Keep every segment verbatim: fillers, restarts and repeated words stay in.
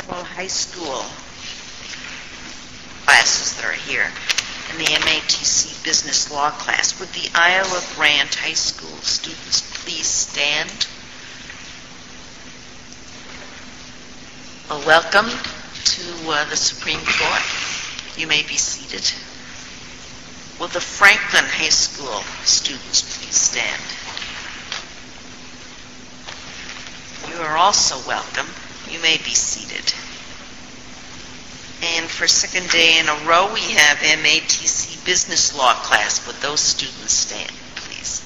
several high school classes that are here in the M A T C Business Law class. Would the Iowa Grant High School students please stand? Well, welcome to uh, the Supreme Court. You may be seated. Will the Franklin High School students please stand? You are also welcome. You may be seated. And for second day in a row, we have M A T C Business Law class. Would those students stand, please?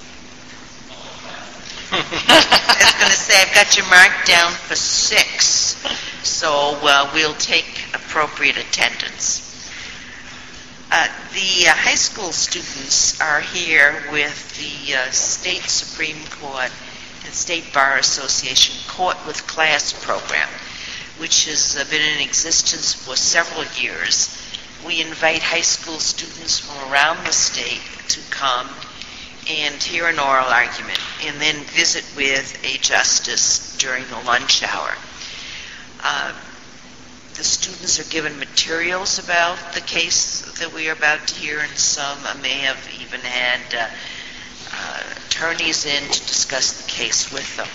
I was going to say, I've got you marked down for six, so uh, we'll take appropriate attendance. Uh, the uh, high school students are here with the uh, State Supreme Court and State Bar Association Court with Class program, which has uh, been in existence for several years. We invite high school students from around the state to come and hear an oral argument and then visit with a justice during the lunch hour. Uh, the students are given materials about the case that we are about to hear, and some uh, may have even had uh, uh, attorneys in to discuss the case with them.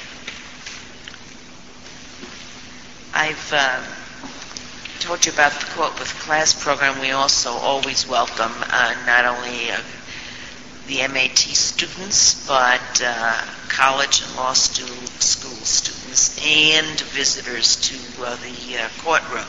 I've uh, told you about the Court with Class program. We also always welcome uh, not only uh, the M A T students, but uh, college and law stu- school students and visitors to uh, the uh, courtroom.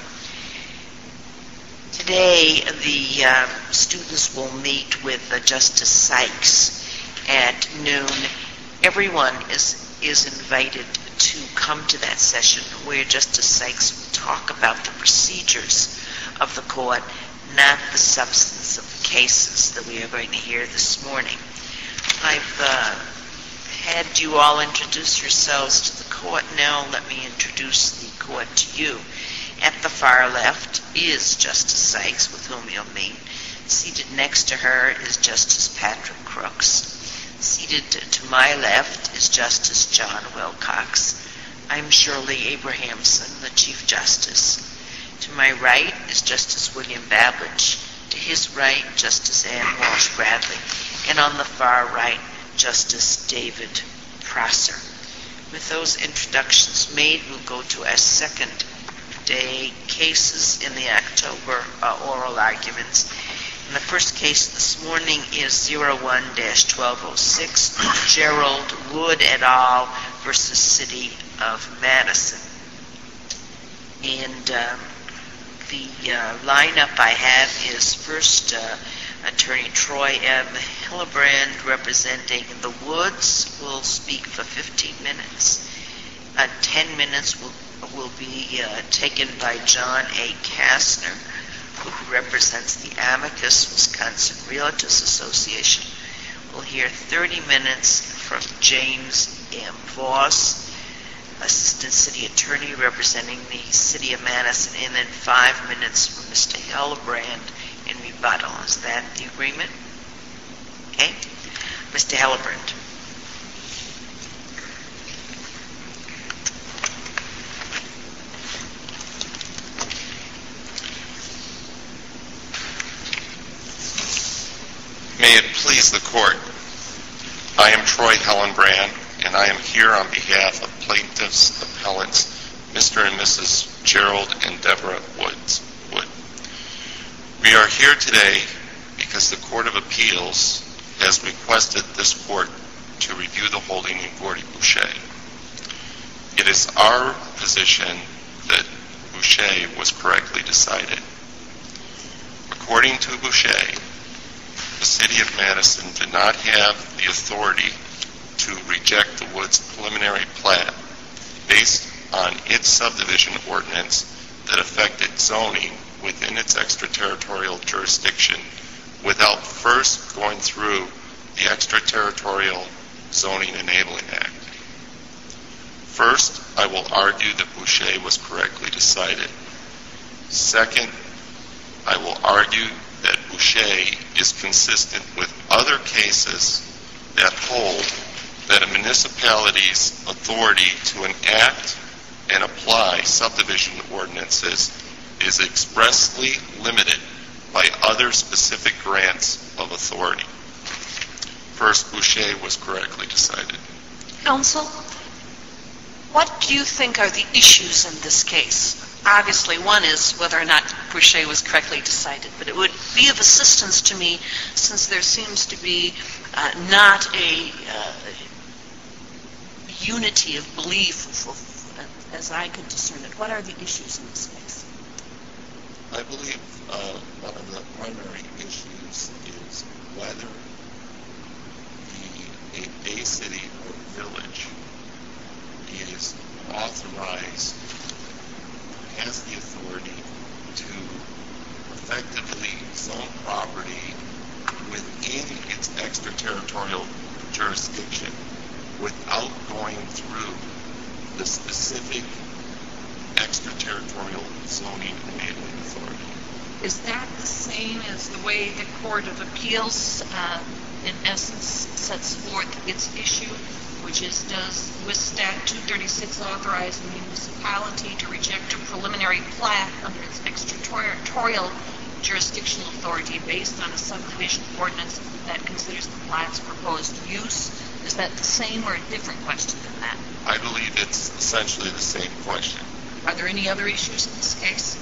Today, the uh, students will meet with uh, Justice Sykes at noon. Everyone is is invited to come to that session where Justice Sykes will talk about the procedures of the court, not the substance of the cases that we are going to hear this morning. I've uh, had you all introduce yourselves to the court. Now let me introduce the court to you. At the far left is Justice Sykes, with whom you'll meet. Seated next to her is Justice Patrick Crooks. Seated to my left is Justice John Wilcox. I'm Shirley Abrahamson, the Chief Justice. To my right is Justice William Babbage. To his right, Justice Ann Walsh Bradley. And on the far right, Justice David Prosser. With those introductions made, we'll go to our second day cases in the October uh, oral arguments. And the first case this morning is oh one dash twelve oh six, Gerald Wood et al. Versus City of Madison. And um, the uh, lineup I have is first uh, Attorney Troy M. Hillebrand, representing the Woods, will speak for fifteen minutes. Uh, ten minutes will will be uh, taken by John A. Kastner, who represents the Amicus Wisconsin Realtors Association. We'll hear thirty minutes from James M. Voss, Assistant City Attorney representing the City of Madison, and then five minutes from Mister Hillebrand in rebuttal. Is that the agreement? Okay. Mister Hillebrand. May it please the Court, I am Troy Hillebrand, and I am here on behalf of plaintiffs' appellants, Mister and Missus Gerald and Deborah Woods. Wood. We are here today because the Court of Appeals has requested this Court to review the holding in Gordy Boucher. It is our position that Boucher was correctly decided. According to Boucher, the City of Madison did not have the authority to reject the Woods preliminary plat based on its subdivision ordinance that affected zoning within its extraterritorial jurisdiction without first going through the Extraterritorial Zoning Enabling Act. First, I will argue that Boucher was correctly decided. Second, I will argue that Boucher is consistent with other cases that hold that a municipality's authority to enact and apply subdivision ordinances is expressly limited by other specific grants of authority. First, Boucher was correctly decided. Counsel, what do you think are the issues in this case? Obviously, one is whether or not Boucher was correctly decided, but it would be of assistance to me since there seems to be uh, not a uh, unity of belief, as I could discern it. What are the issues in this case? I believe uh, one of the primary issues is whether the, a, a city or village is authorized, has the authority to effectively zone property within its extraterritorial jurisdiction without going through the specific extraterritorial zoning enabling authority. Is that the same as the way the Court of Appeals, uh, in essence, sets forth its issue, which is, does W I S Stat two thirty-six authorize the municipality to reject a preliminary plat under its extraterritorial jurisdictional authority based on a subdivision ordinance that considers the plat's proposed use? Is that the same or a different question than that? I believe it's essentially the same question. Are there any other issues in this case?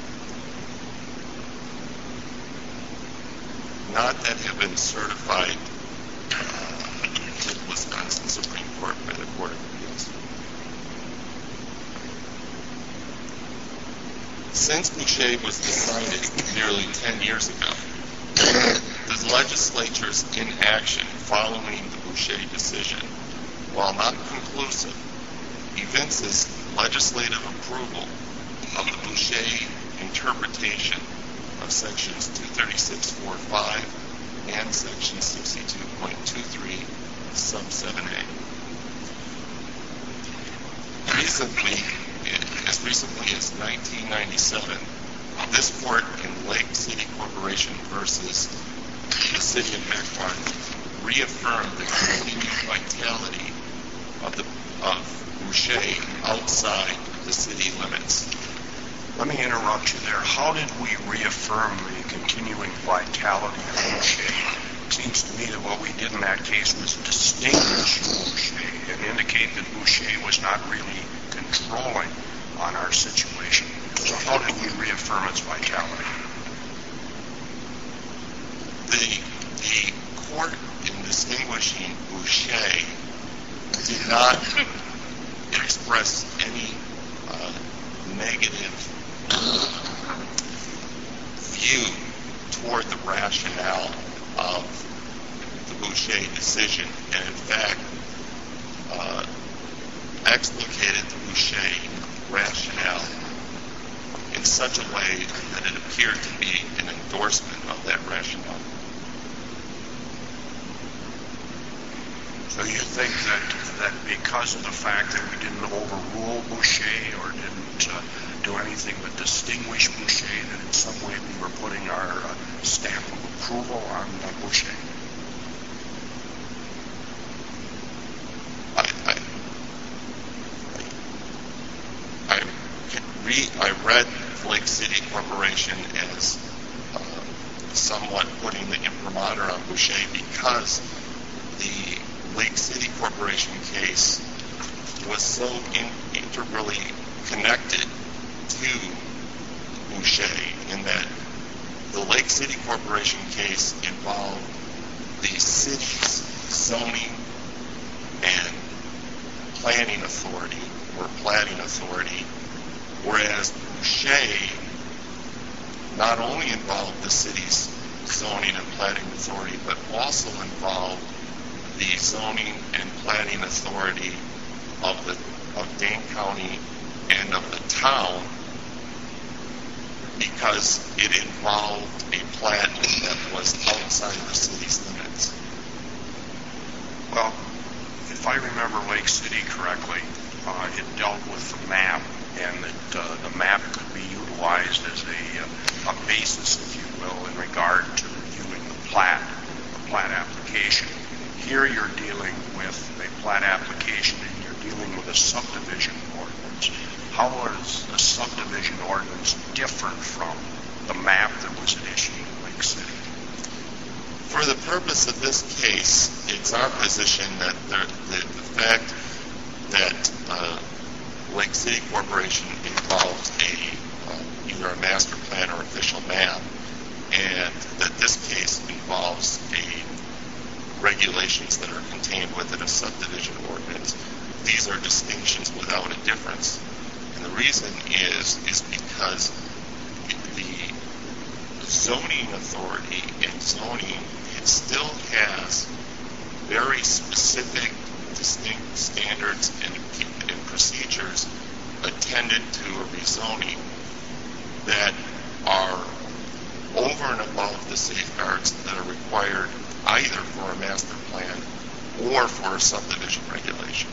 Not that have been certified uh, to the Wisconsin Supreme Court by the Court of Appeals. Since Boucher was decided nearly ten years ago, the legislature's inaction following the Boucher decision, while not conclusive, evinces legislative approval of the Boucher interpretation of sections two thirty-six point four five and section sixty-two point two three sub seven A. Recently, as recently as nineteen ninety-seven, this court in Lake City Corporation versus the City of Mequon reaffirmed the continued vitality of the of Boucher outside the city limits. Let me interrupt you there. How did we reaffirm the continuing vitality of Boucher? It seems to me that what we did in that case was distinguish Boucher and indicate that Boucher was not really controlling on our situation. So how did we reaffirm its vitality? The, the court in distinguishing Boucher did not express any uh, negative view toward the rationale of the Boucher decision, and in fact uh, explicated the Boucher rationale in such a way that it appeared to be an endorsement of that rationale. So you think that that because of the fact that we didn't overrule Boucher or didn't uh, do anything but distinguish Boucher, that in some way we were putting our uh, stamp of approval on uh, Boucher? I, I, I, re, I read Lake City Corporation as uh, somewhat putting the imprimatur on Boucher because the Lake City Corporation case was so in, integrally connected to Boucher in that the Lake City Corporation case involved the city's zoning and planning authority or platting authority, whereas Boucher not only involved the city's zoning and platting authority, but also involved the zoning and planning authority of the of Dane County and of the town, because it involved a plat that was outside the city's limits. Well, if I remember Lake City correctly, uh, it dealt with the map, and that uh, the map could be utilized as a, uh, a basis, if you will, in regard to reviewing the plat, the plat application. Here you're dealing with a plat application, and you're dealing with a subdivision ordinance. How is the subdivision ordinance different from the map that was at issue in Lake City? For the purpose of this case, it's our position that the, the, the fact that uh, Lake City Corporation involved a uh, either a master plan or official map, and that this case involves a regulations that are contained within a subdivision ordinance. These are distinctions without a difference. And the reason is, is because the zoning authority in zoning, it still has very specific, distinct standards and, and procedures attended to a rezoning that are over and above the safeguards that are required either for a master plan or for a subdivision regulation.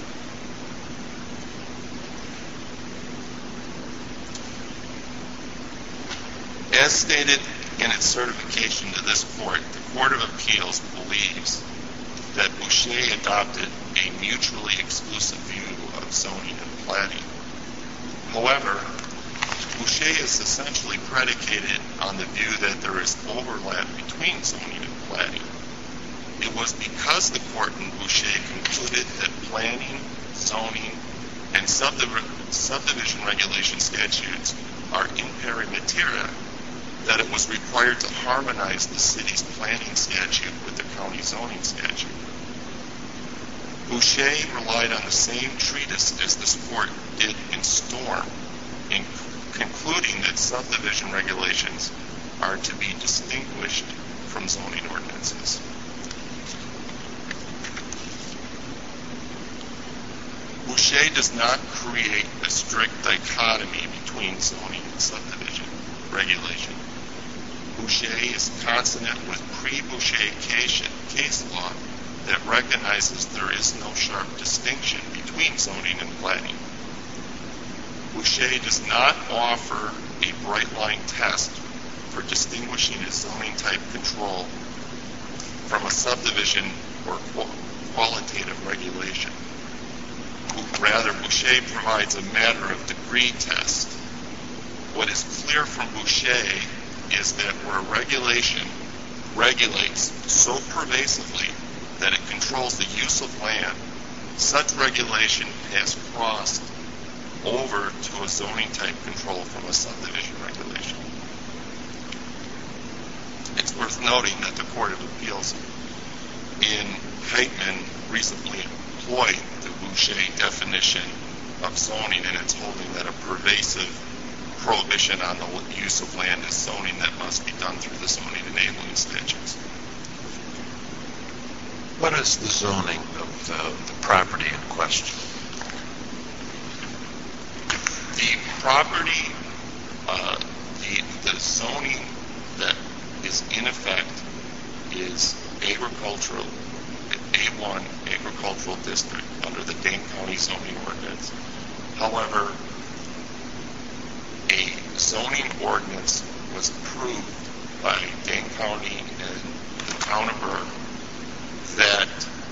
As stated in its certification to this court, the Court of Appeals believes that Boucher adopted a mutually exclusive view of zoning and planning. However, Boucher is essentially predicated on the view that there is overlap between zoning and planning. It was because the court in Boucher concluded that planning, zoning, and subdiv- subdivision regulation statutes are in pari materia that it was required to harmonize the city's planning statute with the county zoning statute. Boucher relied on the same treatise as this court did in Storm, in concluding that subdivision regulations are to be distinguished from zoning ordinances. Boucher does not create a strict dichotomy between zoning and subdivision regulation. Boucher is consonant with pre-Boucher case, case law that recognizes there is no sharp distinction between zoning and planning. Boucher does not offer a bright line test for distinguishing a zoning type control from a subdivision or qualitative regulation. Rather, Boucher provides a matter of degree test. What is clear from Boucher is that where regulation regulates so pervasively that it controls the use of land, such regulation has crossed over to a zoning type control from a subdivision regulation. It's worth noting that the Court of Appeals in Heitman recently employed the Boucher definition of zoning, and it's holding that a pervasive prohibition on the use of land is zoning that must be done through the zoning enabling statutes. What is the zoning of the, the property in question? The property, uh, the, the zoning that is in effect is agricultural, A one agricultural district under the Dane County zoning ordinance. However, a zoning ordinance was approved by Dane County and the town of Berg that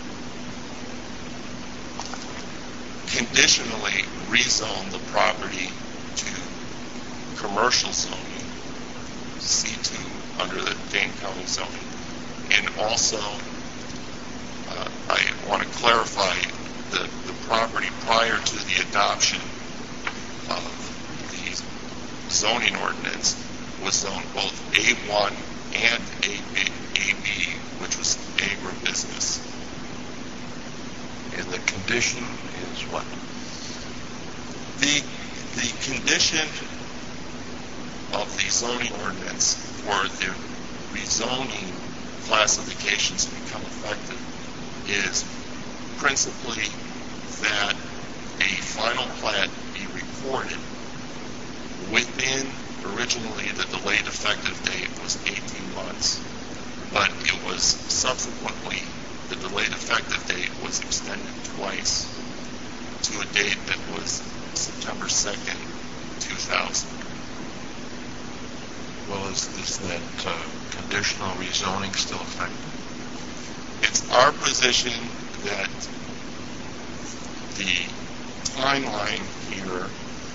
conditionally rezoned the property to commercial zoning, C two, under the Dane County zoning. And also, uh, I want to clarify the, the property prior to the adoption of the zoning ordinance was zoned both A one and A B, A B, which was agribusiness. And the condition is what? The the condition of the zoning ordinance for the rezoning classifications to become effective is principally that a final plat be recorded within, originally the delayed effective date was eighteen months, but it was subsequently, the delayed effective date was extended twice to a date that was September second, two thousand. Well, is, is that uh, conditional rezoning still effective? It's our position that the fine line here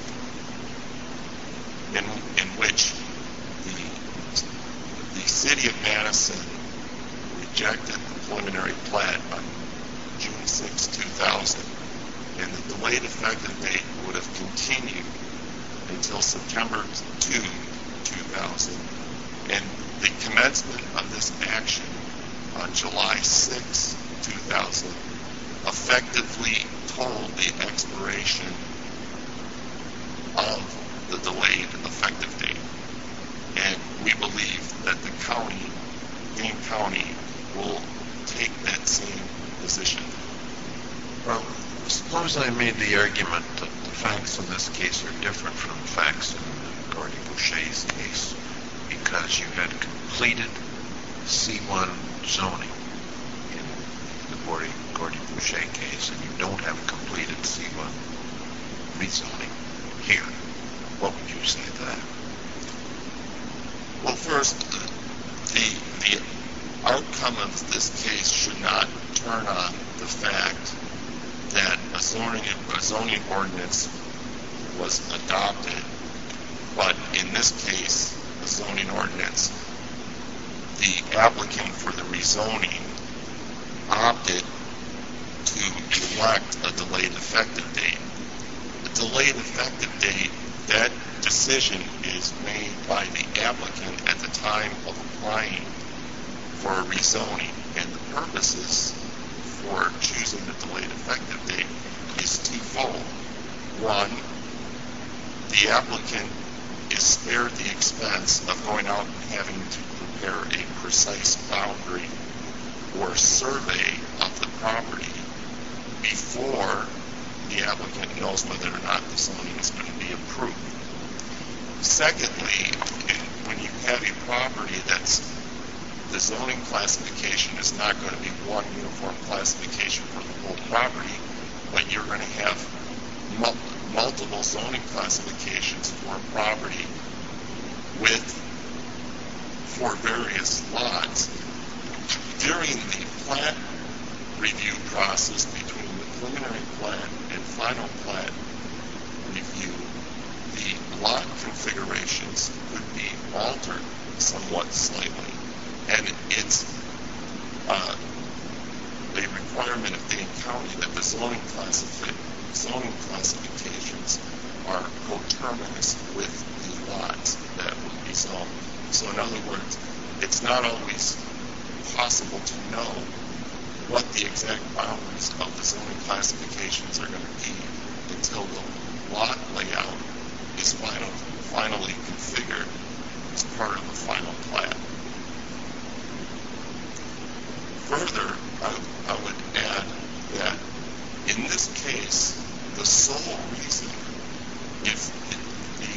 in, in which the, the city of Madison rejected the preliminary plat on June sixth, two thousand, and the delayed effective date would have continued until September second, two thousand, and the commencement of this action on July sixth, two thousand, effectively told the expiration of the delayed effective date. And we believe that the county, Dane County, will take that same position. Well, suppose I made the argument that the facts in this case are different from the facts in Gordy Boucher's case because you had completed C one zoning in the Gordy, Gordy Boucher case, and you don't have completed C one rezoning here. What would you say to that? Well, first, the the outcome of this case should not turn on the fact that a zoning a zoning ordinance was adopted, but in this case, the zoning ordinance, the applicant for the rezoning opted to elect a delayed effective date. The delayed effective date, that decision is made by the applicant at the time of applying for a rezoning, and the purposes for choosing the delayed effective date is twofold. One, the applicant is spared the expense of going out and having to prepare a precise boundary or survey of the property before the applicant knows whether or not the zoning is going to be approved. Secondly, when you have a property that's the zoning classification is not going to be one uniform classification for the whole property, but you're going to have mul- multiple zoning classifications for a property with for various lots. During the plat review process between the preliminary plat and final plat review, the lot configurations could be altered somewhat slightly. And it's uh, a requirement of Dane County that the zoning, classifi- zoning classifications are coterminous with the lots that will be zoned. So in other words, it's not always possible to know what the exact boundaries of the zoning classifications are going to be until the lot layout is final, finally configured as part of the final plat. Further, I, I would add that in this case, the sole reason if the,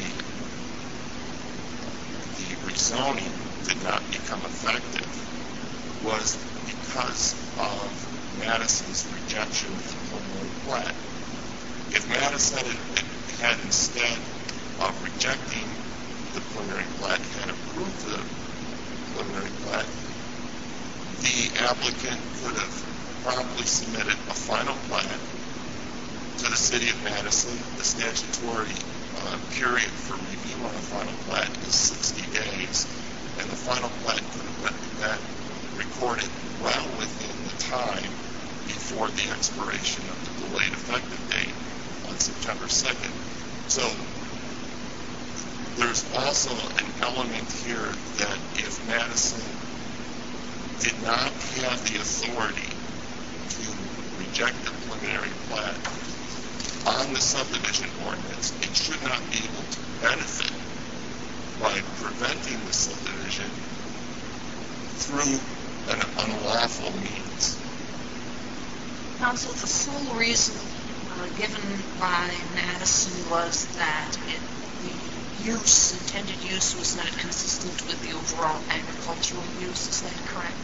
the rezoning did not become effective was because of Madison's rejection of the preliminary plat. If Madison had, had instead of rejecting the preliminary plat had approved the preliminary plat, the applicant could have promptly submitted a final plat to the city of Madison. The statutory uh, period for review on a final plat is sixty days, and the final plat could have been recorded well within the time before the expiration of the delayed effective date on September second. So there's also an element here that if Madison did not have the authority to reject the preliminary plat on the subdivision ordinance, it should not be able to benefit by preventing the subdivision through an unlawful means. Counsel, the sole reason uh, given by Madison was that it, the use, intended use, was not consistent with the overall agricultural use. Is that correct?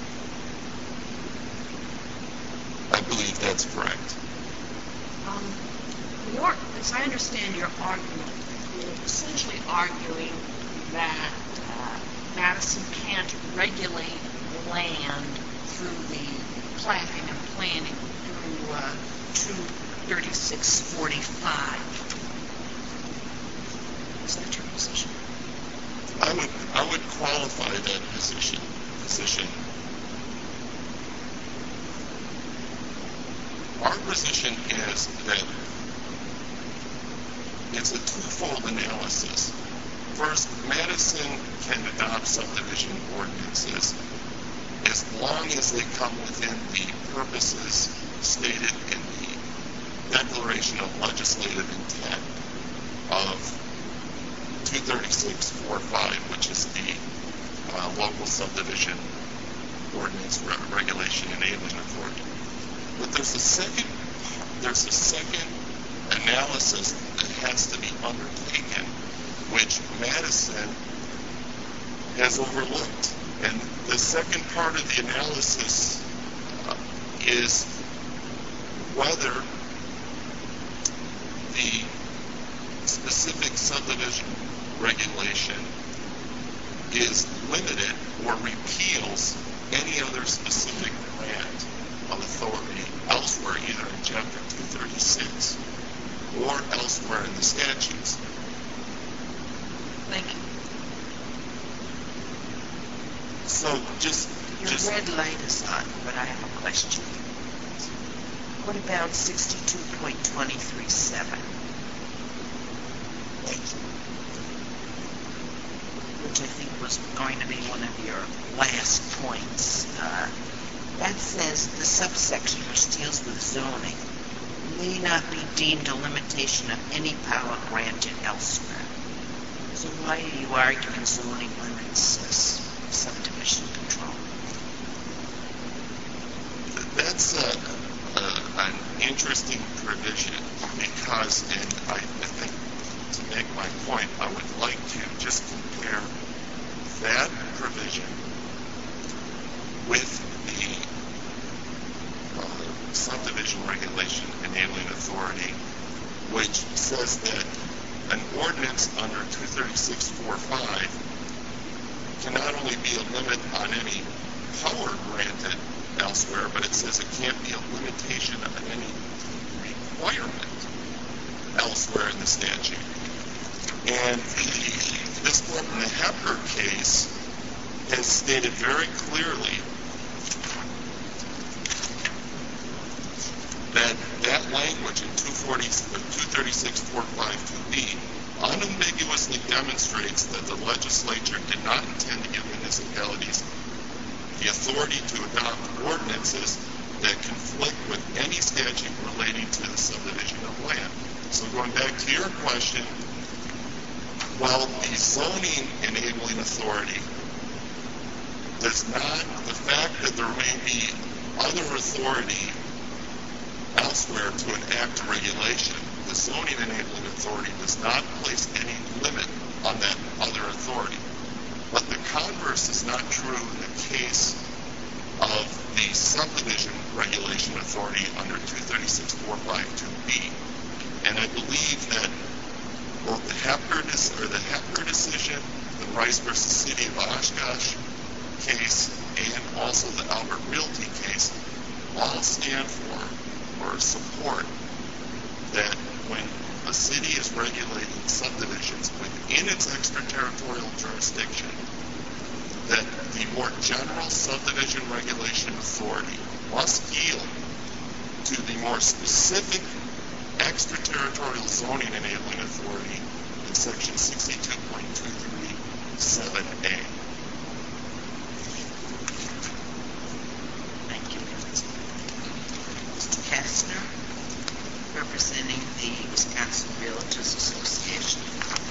I believe that's correct. Um, your, as I understand your argument, you're essentially arguing that uh, Madison can't regulate land through the planting and planning through uh, to thirty-six forty-five. Is that your position? I would I would qualify that position position. Our position is that it's a twofold analysis. First, Madison can adopt subdivision ordinances as long as they come within the purposes stated in the Declaration of Legislative Intent of two thirty-six forty-five, which is the uh, local subdivision ordinance re- regulation enabling authority. But there's a second, there's a second analysis that has to be undertaken, which Madison has overlooked. And the second part of the analysis uh, is whether the specific subdivision regulation is limited or repeals any other specific grant of authority elsewhere, either in Chapter two thirty-six or elsewhere in the statutes. Thank you. So just... Your just, red light is on, but I have a question. What about sixty-two point two three seven? Which I think was going to be one of your last points. Uh, that says the subsection which deals with zoning may not be deemed a limitation of any power granted elsewhere. So why are you arguing zoning limits as subdivision control? That's a, a, an interesting provision because, and I, I think to make my point, I would like to just compare that provision with the uh, subdivision regulation enabling authority, which says that an ordinance under two thirty-six forty-five can not only be a limit on any power granted elsewhere, but it says it can't be a limitation on any requirement elsewhere in the statute. And the, this court in the Hepker case has stated very clearly that that language in two thirty-six forty-five two B unambiguously demonstrates that the legislature did not intend to give municipalities the authority to adopt ordinances that conflict with any statute relating to the subdivision of land. So going back to your question, well, the zoning enabling authority does not, the fact that there may be other authority elsewhere to enact a regulation, the zoning enabling authority does not place any limit on that other authority. But the converse is not true in the case of the subdivision regulation authority under two thirty-six forty-five two B. And I believe that both the Hepker, or the Hepker decision, the Rice versus City of Oshkosh case, and also the Albert Realty case all stand for or support that when a city is regulating subdivisions within its extraterritorial jurisdiction, that the more general subdivision regulation authority must yield to the more specific extraterritorial zoning enabling authority in section sixty-two point two three seven A. Thank you. Mister Kastner, representing the Wisconsin Realtors Association.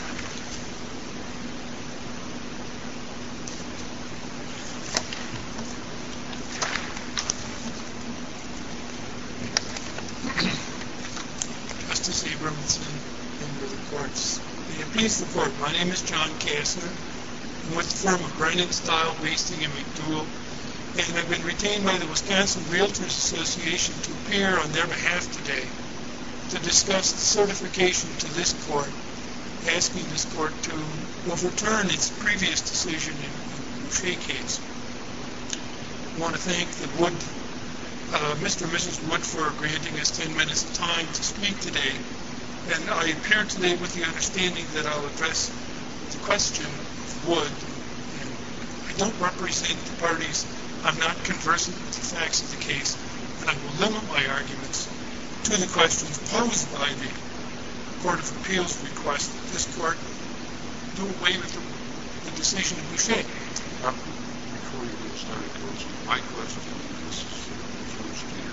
Justice Abramson, member of the courts. May it please the court, my name is John Kastner. I'm with the firm of Brennan, Style, Basting, and McDougal, and I've been retained by the Wisconsin Realtors Association to appear on their behalf today to discuss the certification to this court, asking this court to overturn its previous decision in the Boucher case. I want to thank the Wood uh, Mister and Missus Wood for granting us ten minutes of time to speak today. And I appear today with the understanding that I'll address the question of Wood. And I don't represent the parties. I'm not conversant with the facts of the case. And I will limit my arguments to the questions posed by the Court of Appeals request that this court do away with the, the decision of Boucher. Um, before you get started, Counsel, my question, this is the first year,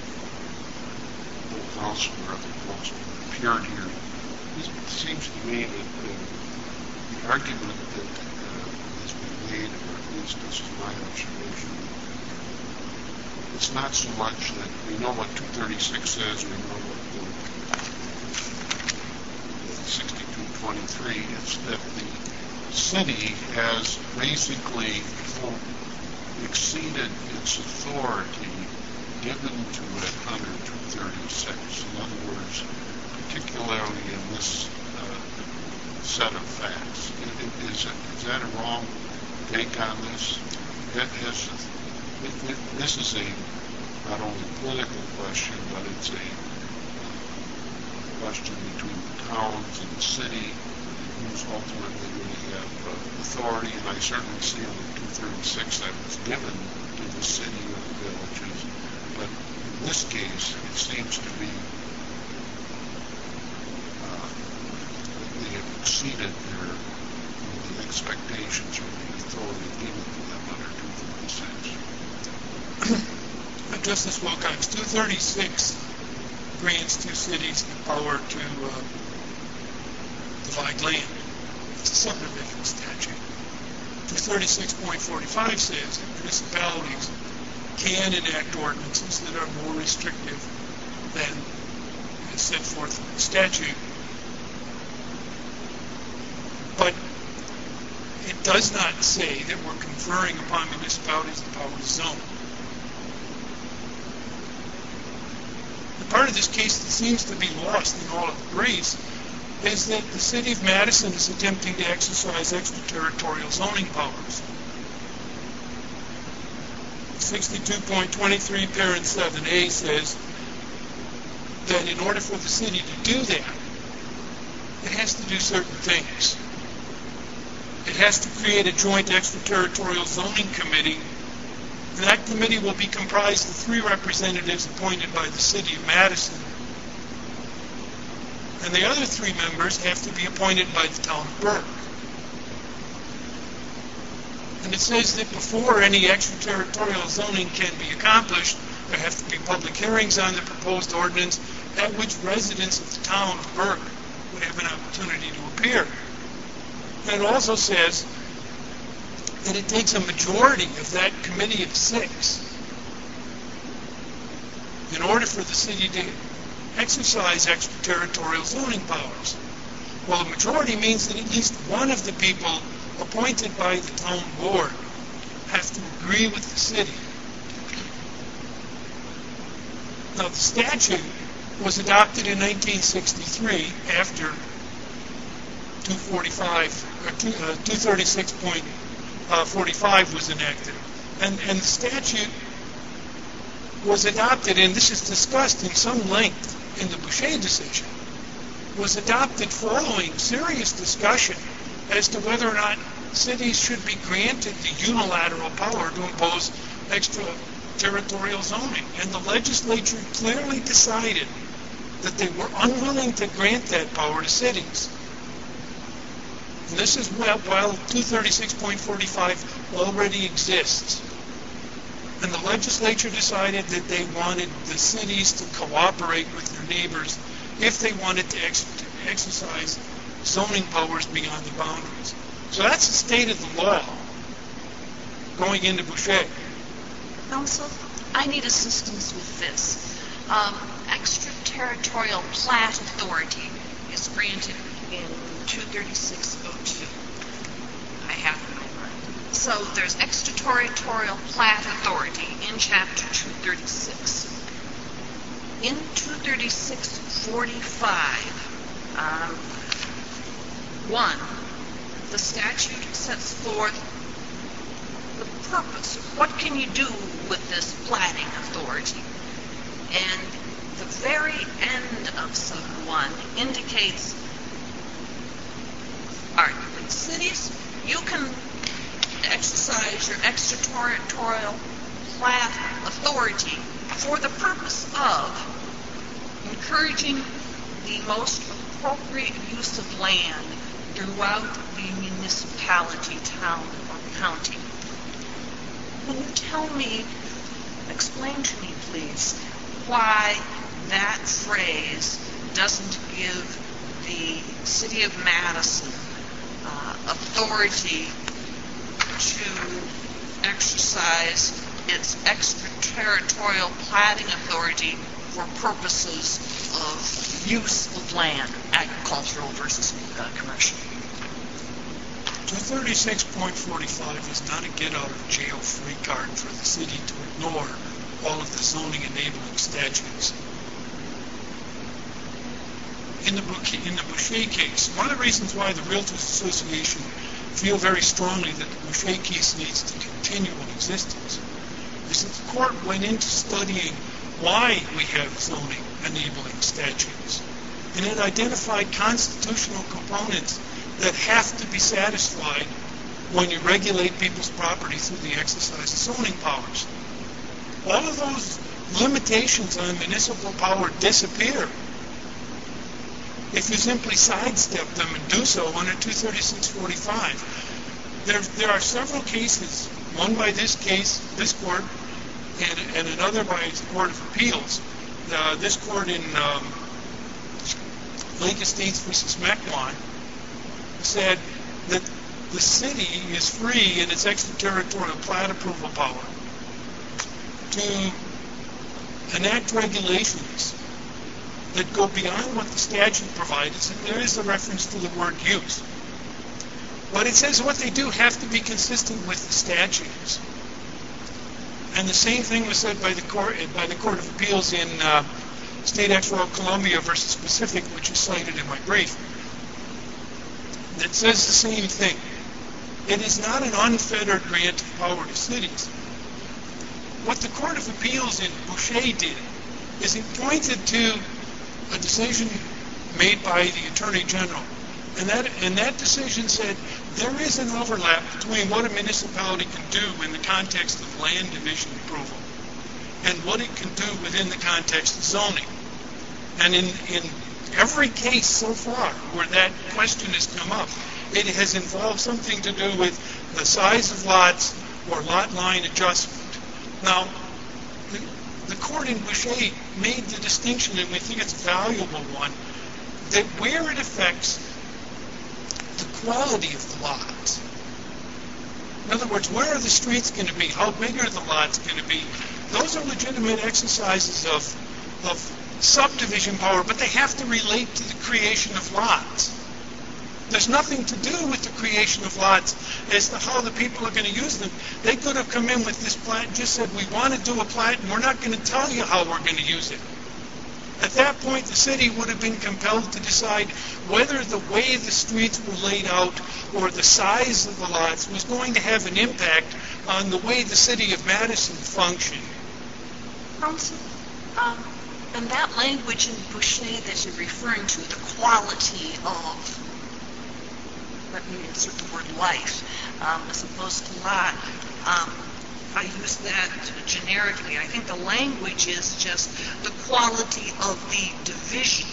no counsel or other counsel appeared here. It seems to me that uh, the argument that uh, has been made, or at least this is my observation, it's not so much that we know what two thirty-six says, we know what sixty-two twenty-three, it's that the city has basically exceeded its authority given to it under two thirty-six. In other words, particularly in this uh, set of facts. Is, it, is that a wrong take on this? It has, it, it, this is a not only political question, but it's a uh, question between the towns and the city, who's ultimately going to have uh, authority, and I certainly see on the two thirty-six that was given to the city or the villages. But in this case, it seems to be uh, they have exceeded their the expectations or the authority given to them under two thirty-six. Justice Wilcox, two thirty-six grants two cities the power to uh, divide land. It's a subdivision statute. two thirty-six point forty-five says that municipalities can enact ordinances that are more restrictive than is set forth in the statute. But it does not say that we're conferring upon municipalities the power to zone. The part of this case that seems to be lost in all of the briefs is that the city of Madison is attempting to exercise extraterritorial zoning powers. sixty-two point twenty-three parent seven A says that in order for the city to do that, it has to do certain things. It has to create a joint extraterritorial zoning committee. And that committee will be comprised of three representatives appointed by the city of Madison. And the other three members have to be appointed by the town of Burke. And it says that before any extraterritorial zoning can be accomplished, there have to be public hearings on the proposed ordinance at which residents of the town of Burke would have an opportunity to appear. And it also says that it takes a majority of that committee of six in order for the city to exercise extraterritorial zoning powers. Well, a majority means that at least one of the people appointed by the town board have to agree with the city. Now, the statute was adopted in nineteen sixty-three after two forty-five or two, uh, two thirty-six point forty-five was enacted, and and the statute was adopted, and this is discussed in some length in the Boucher decision, was adopted following serious discussion as to whether or not cities should be granted the unilateral power to impose extraterritorial zoning. And the legislature clearly decided that they were unwilling to grant that power to cities. And this is while, while two thirty-six point forty-five already exists. And the legislature decided that they wanted the cities to cooperate with their neighbors if they wanted to ex- exercise zoning powers beyond the boundaries. So that's the state of the law going into Boucher. Counsel, I need assistance with this. Um, extraterritorial plat authority is granted in two thirty-six oh two. I have it right. So there's extraterritorial plat authority in Chapter two thirty-six. In two thirty-six forty-five, um, one, the statute sets forth the purpose. What can you do with this platting authority. And the very end of sub one indicates, all right, for the cities, you can exercise your extraterritorial plat authority for the purpose of encouraging the most appropriate use of land throughout the municipality, town, or county. Can you tell me, explain to me, please, why that phrase doesn't give the city of Madison uh, authority to exercise its extraterritorial platting authority for purposes of use of land, agricultural versus uh, commercial? two thirty-six point forty-five is not a get-out-of-jail-free card for the city to ignore all of the zoning enabling statutes. In the, in the Boucher case, one of the reasons why the Realtors Association feel very strongly that the Boucher case needs to continue in existence is that the court went into studying why we have zoning enabling statutes, and it identified constitutional components that have to be satisfied when you regulate people's property through the exercise of zoning powers. All of those limitations on municipal power disappear if you simply sidestep them and do so under two thirty-six forty-five. There, there are several cases, one by this case, this court, and, and another by the Court of Appeals. Uh, this court in um, Lake Estates versus Mequon said that the city is free in its extraterritorial plat approval power to enact regulations that go beyond what the statute provides, and there is a reference to the word use. But it says what they do have to be consistent with the statutes. And the same thing was said by the court, by the Court of Appeals in uh, State Ex Rel Columbia versus Pacific, which is cited in my brief, that says the same thing. It is not an unfettered grant of power to cities. What the Court of Appeals in Boucher did is it pointed to a decision made by the Attorney General. And that, and that decision said there is an overlap between what a municipality can do in the context of land division approval and what it can do within the context of zoning. And in, in every case so far where that question has come up, it has involved something to do with the size of lots or lot line adjustment. Now, the, the court in Boucher made the distinction, and we think it's a valuable one, that where it affects the quality of the lots. In other words, where are the streets going to be? How big are the lots going to be? Those are legitimate exercises of, of subdivision power, but they have to relate to the creation of lots. There's nothing to do with the creation of lots as to how the people are going to use them. They could have come in with this plat and just said, we want to do a plat and we're not going to tell you how we're going to use it. At that point, the city would have been compelled to decide whether the way the streets were laid out or the size of the lots was going to have an impact on the way the city of Madison functioned. Council, um, and that language in Boucher that you're referring to, the quality of, let me insert the word life, um, as opposed to lot, um, I use that generically. I think the language is just the quality of the division.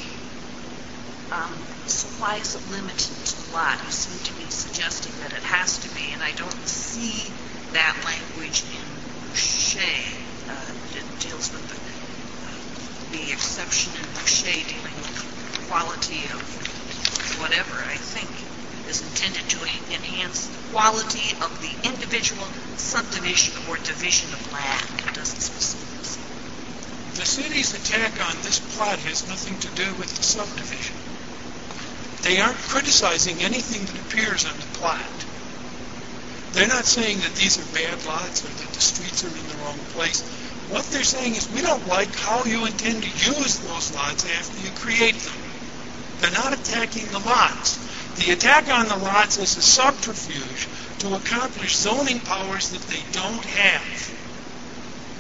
Um, so why is it limited to lot? You seem to be suggesting that it has to be, and I don't see that language in Boucher. Uh, it deals with the, uh, the exception in Boucher dealing with the quality of whatever, I think, is intended to enhance the quality of the individual subdivision or division of land. It doesn't specifically say. The city's attack on this plot has nothing to do with the subdivision. They aren't criticizing anything that appears on the plot. They're not saying that these are bad lots or that the streets are in the wrong place. What they're saying is we don't like how you intend to use those lots after you create them. They're not attacking the lots. The attack on the lots is a subterfuge to accomplish zoning powers that they don't have.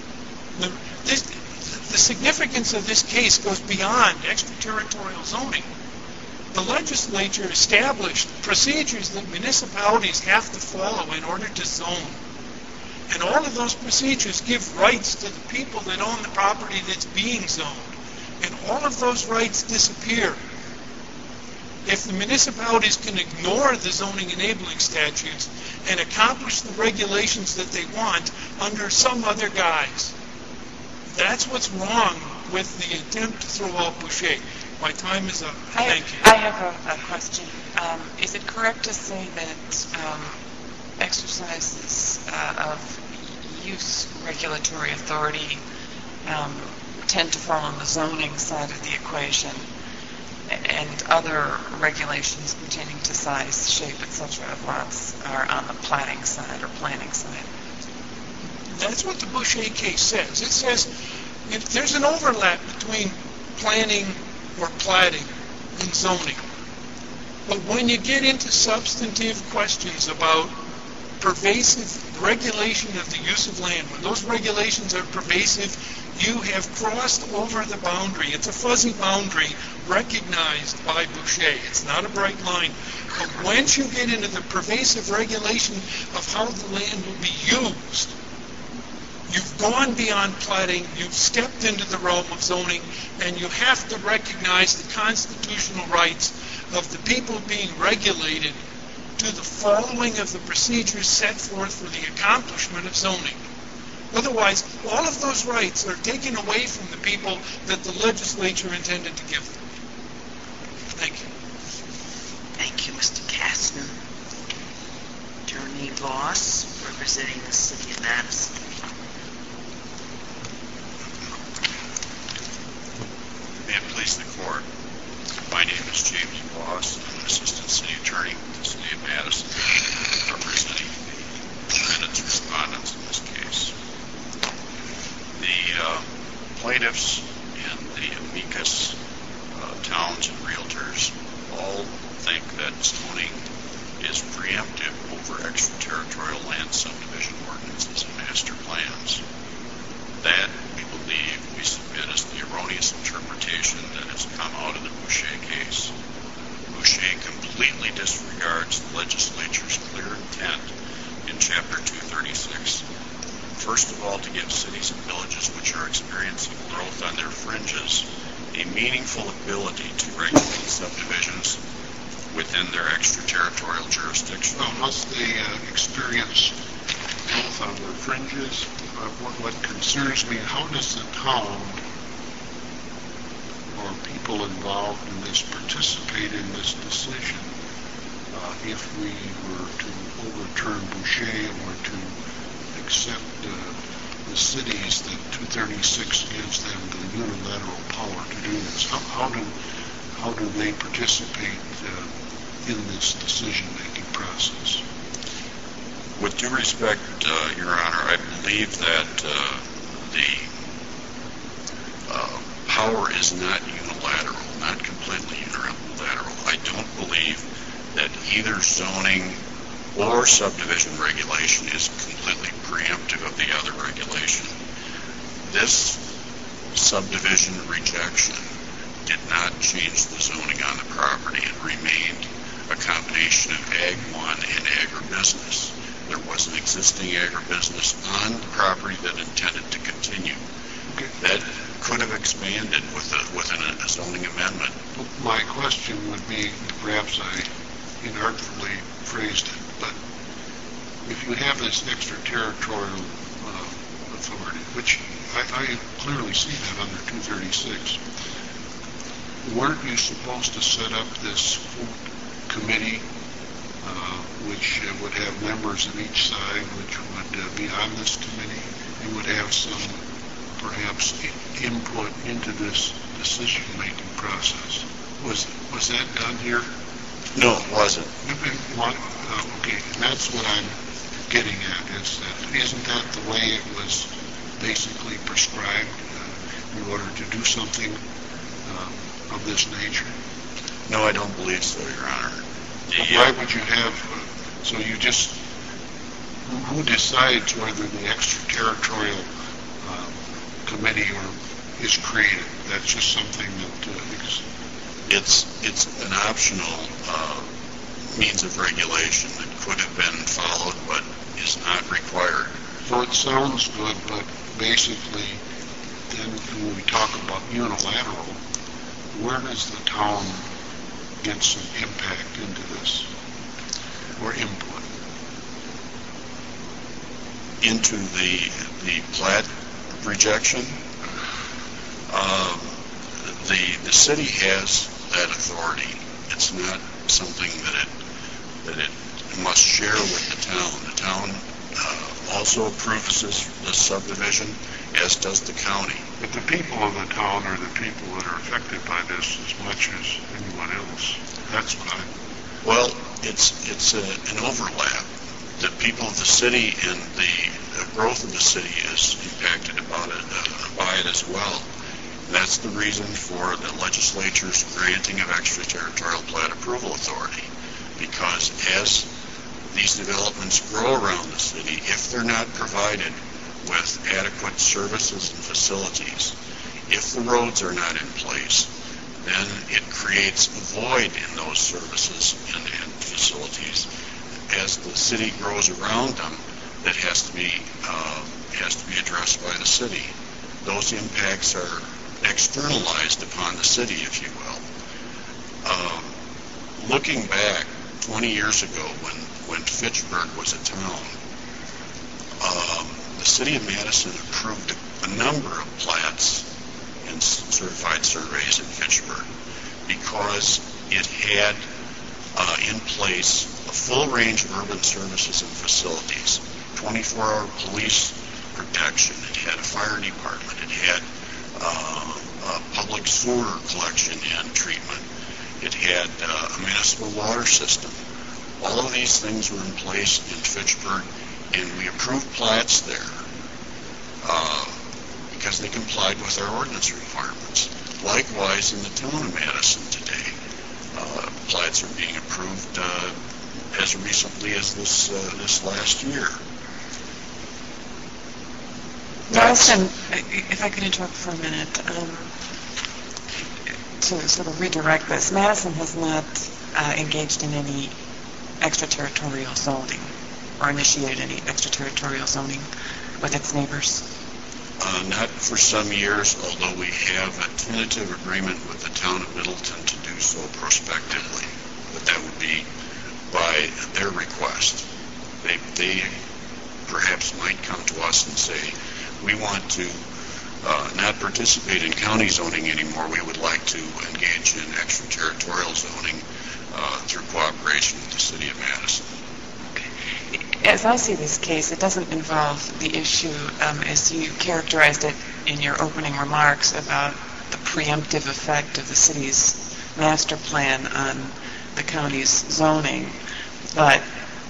The, this, the significance of this case goes beyond extraterritorial zoning. The legislature established procedures that municipalities have to follow in order to zone. And all of those procedures give rights to the people that own the property that's being zoned. And all of those rights disappear if the municipalities can ignore the zoning enabling statutes and accomplish the regulations that they want under some other guise. That's what's wrong with the attempt to throw out Boucher. My time is up. I Thank have, you. I have a, a question. Um, is it correct to say that um, exercises uh, of use regulatory authority um, tend to fall on the zoning side of the equation, and other regulations pertaining to size, shape, et cetera of lots are on the planning side or planning side? That's what the Boucher case says. It says if there's an overlap between planning or platting and zoning. But when you get into substantive questions about pervasive regulation of the use of land, when those regulations are pervasive, you have crossed over the boundary. It's a fuzzy boundary recognized by Boucher. It's not a bright line. But once you get into the pervasive regulation of how the land will be used, you've gone beyond platting, you've stepped into the realm of zoning, and you have to recognize the constitutional rights of the people being regulated to the following of the procedures set forth for the accomplishment of zoning. Otherwise, all of those rights are taken away from the people that the legislature intended to give them. Thank you. Thank you, Mister Kastner. Attorney Voss, representing the City of Madison. May it please the Court. My name is James Voss. I'm an Assistant City Attorney with the City of Madison, representing the defendants' respondents in this case. The uh, plaintiffs and the amicus uh, towns and realtors all think that zoning is preemptive over extraterritorial land subdivision ordinances and master plans. That, we believe, we submit as the erroneous interpretation that has come out of the Boucher case. Boucher completely disregards the legislature's clear intent in Chapter two thirty-six. First of all, to give cities and villages which are experiencing growth on their fringes a meaningful ability to regulate subdivisions within their extraterritorial jurisdiction. Well, must they uh, experience growth on their fringes? Uh, what, what concerns me, how does the town or people involved in this participate in this decision? Uh, if we were to overturn Boucher or to accept uh, the cities that two thirty-six gives them the unilateral power to do this, how, how do how do they participate uh, in this decision-making process? With due respect, uh, Your Honor, I believe that uh, the uh, power is not unilateral, not completely unilateral. I don't believe that either zoning or subdivision regulation is completely preemptive of the other regulation. This subdivision rejection did not change the zoning on the property. It remained a combination of Ag one and agribusiness. There was an existing agribusiness on the property that intended to continue. Okay. That could have expanded with a, with an, a zoning amendment. My question would be, perhaps I inartfully phrased it, but if you have this extraterritorial uh, authority, which I, I clearly see that under two thirty-six, weren't you supposed to set up this committee uh, which uh, would have members of each side which would uh, be on this committee? You would have some, perhaps, I- input into this decision-making process. Was was that done here? No, it wasn't. Uh, okay, and that's what I'm getting at, is that, isn't that the way it was basically prescribed uh, in order to do something uh, of this nature? No, I don't believe so, Your Honor. But why would you have, uh, so you just, who, who decides whether the extraterritorial uh, committee or is created. That's just something that uh, ex- It's it's an optional uh, means of regulation that could have been followed but is not required. So it sounds good, but basically, then when we talk about unilateral, where does the town get some impact into this or input? Into the the plat rejection, um, the the city has that authority. It's not something that it that it must share with the town. The town uh, also approves this, this subdivision, as does the county. But the people of the town are the people that are affected by this as much as anyone else. That's what I... Well, it's it's a, an overlap. The people of the city and the, the growth of the city is impacted about it, uh, by it as well. And that's the reason for the legislature's granting of extraterritorial plat approval authority. Because as these developments grow around the city, if they're not provided with adequate services and facilities, if the roads are not in place, then it creates a void in those services and, and facilities. As the city grows around them, that has to be uh, has to be addressed by the city. Those impacts are externalized upon the city, if you will. Um, looking back twenty years ago, when when Fitchburg was a town, um, the city of Madison approved a, a number of plats and certified surveys in Fitchburg because it had uh, in place a full range of urban services and facilities, twenty-four hour police protection, it had a fire department, it had uh, a public sewer collection and treatment, it had uh, a municipal water system. All of these things were in place in Fitchburg, and we approved plats there uh, because they complied with our ordinance requirements. Likewise, in the town of Madison today, uh, plats are being approved uh, as recently as this uh, this last year. Madison, if I could interrupt for a minute, um, to sort of redirect this, Madison has not uh, engaged in any extraterritorial zoning or initiated any extraterritorial zoning with its neighbors? Uh, not for some years, although we have a tentative agreement with the town of Middleton to do so prospectively. But that would be by their request. They, they perhaps might come to us and say, we want to uh, not participate in county zoning anymore. We would like to engage in extraterritorial zoning uh, through cooperation with the city of Madison. As I see this case, it doesn't involve the issue, um, as you characterized it in your opening remarks, about the preemptive effect of the city's master plan on the county's zoning. But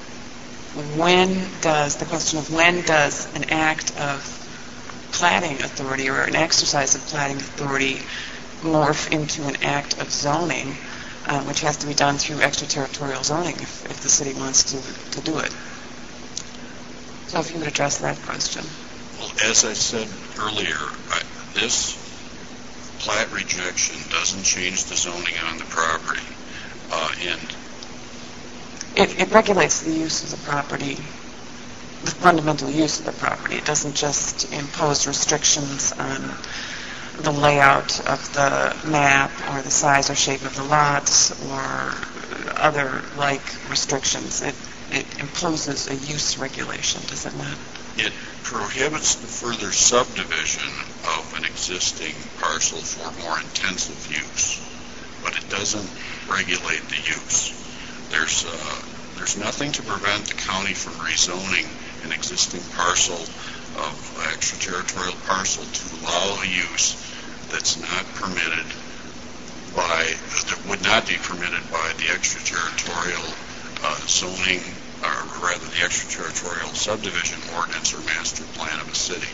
when does, the question of when does an act of platting authority or an exercise of platting authority morph into an act of zoning, um, which has to be done through extraterritorial zoning if, if the city wants to, to do it? So if you would address that question. Well, as I said earlier, I, this plat rejection doesn't change the zoning on the property. Uh, and it, it regulates the use of the property, the fundamental use of the property. It doesn't just impose restrictions on the layout of the map or the size or shape of the lots or other like restrictions. It It imposes a use regulation, does it not? It prohibits the further subdivision of an existing parcel for more intensive use, but it doesn't regulate the use. There's uh, there's nothing to prevent the county from rezoning an existing parcel of extraterritorial parcel to allow a use that's not permitted by that would not be permitted by the extraterritorial Uh, zoning, or rather the extraterritorial subdivision ordinance or master plan of a city.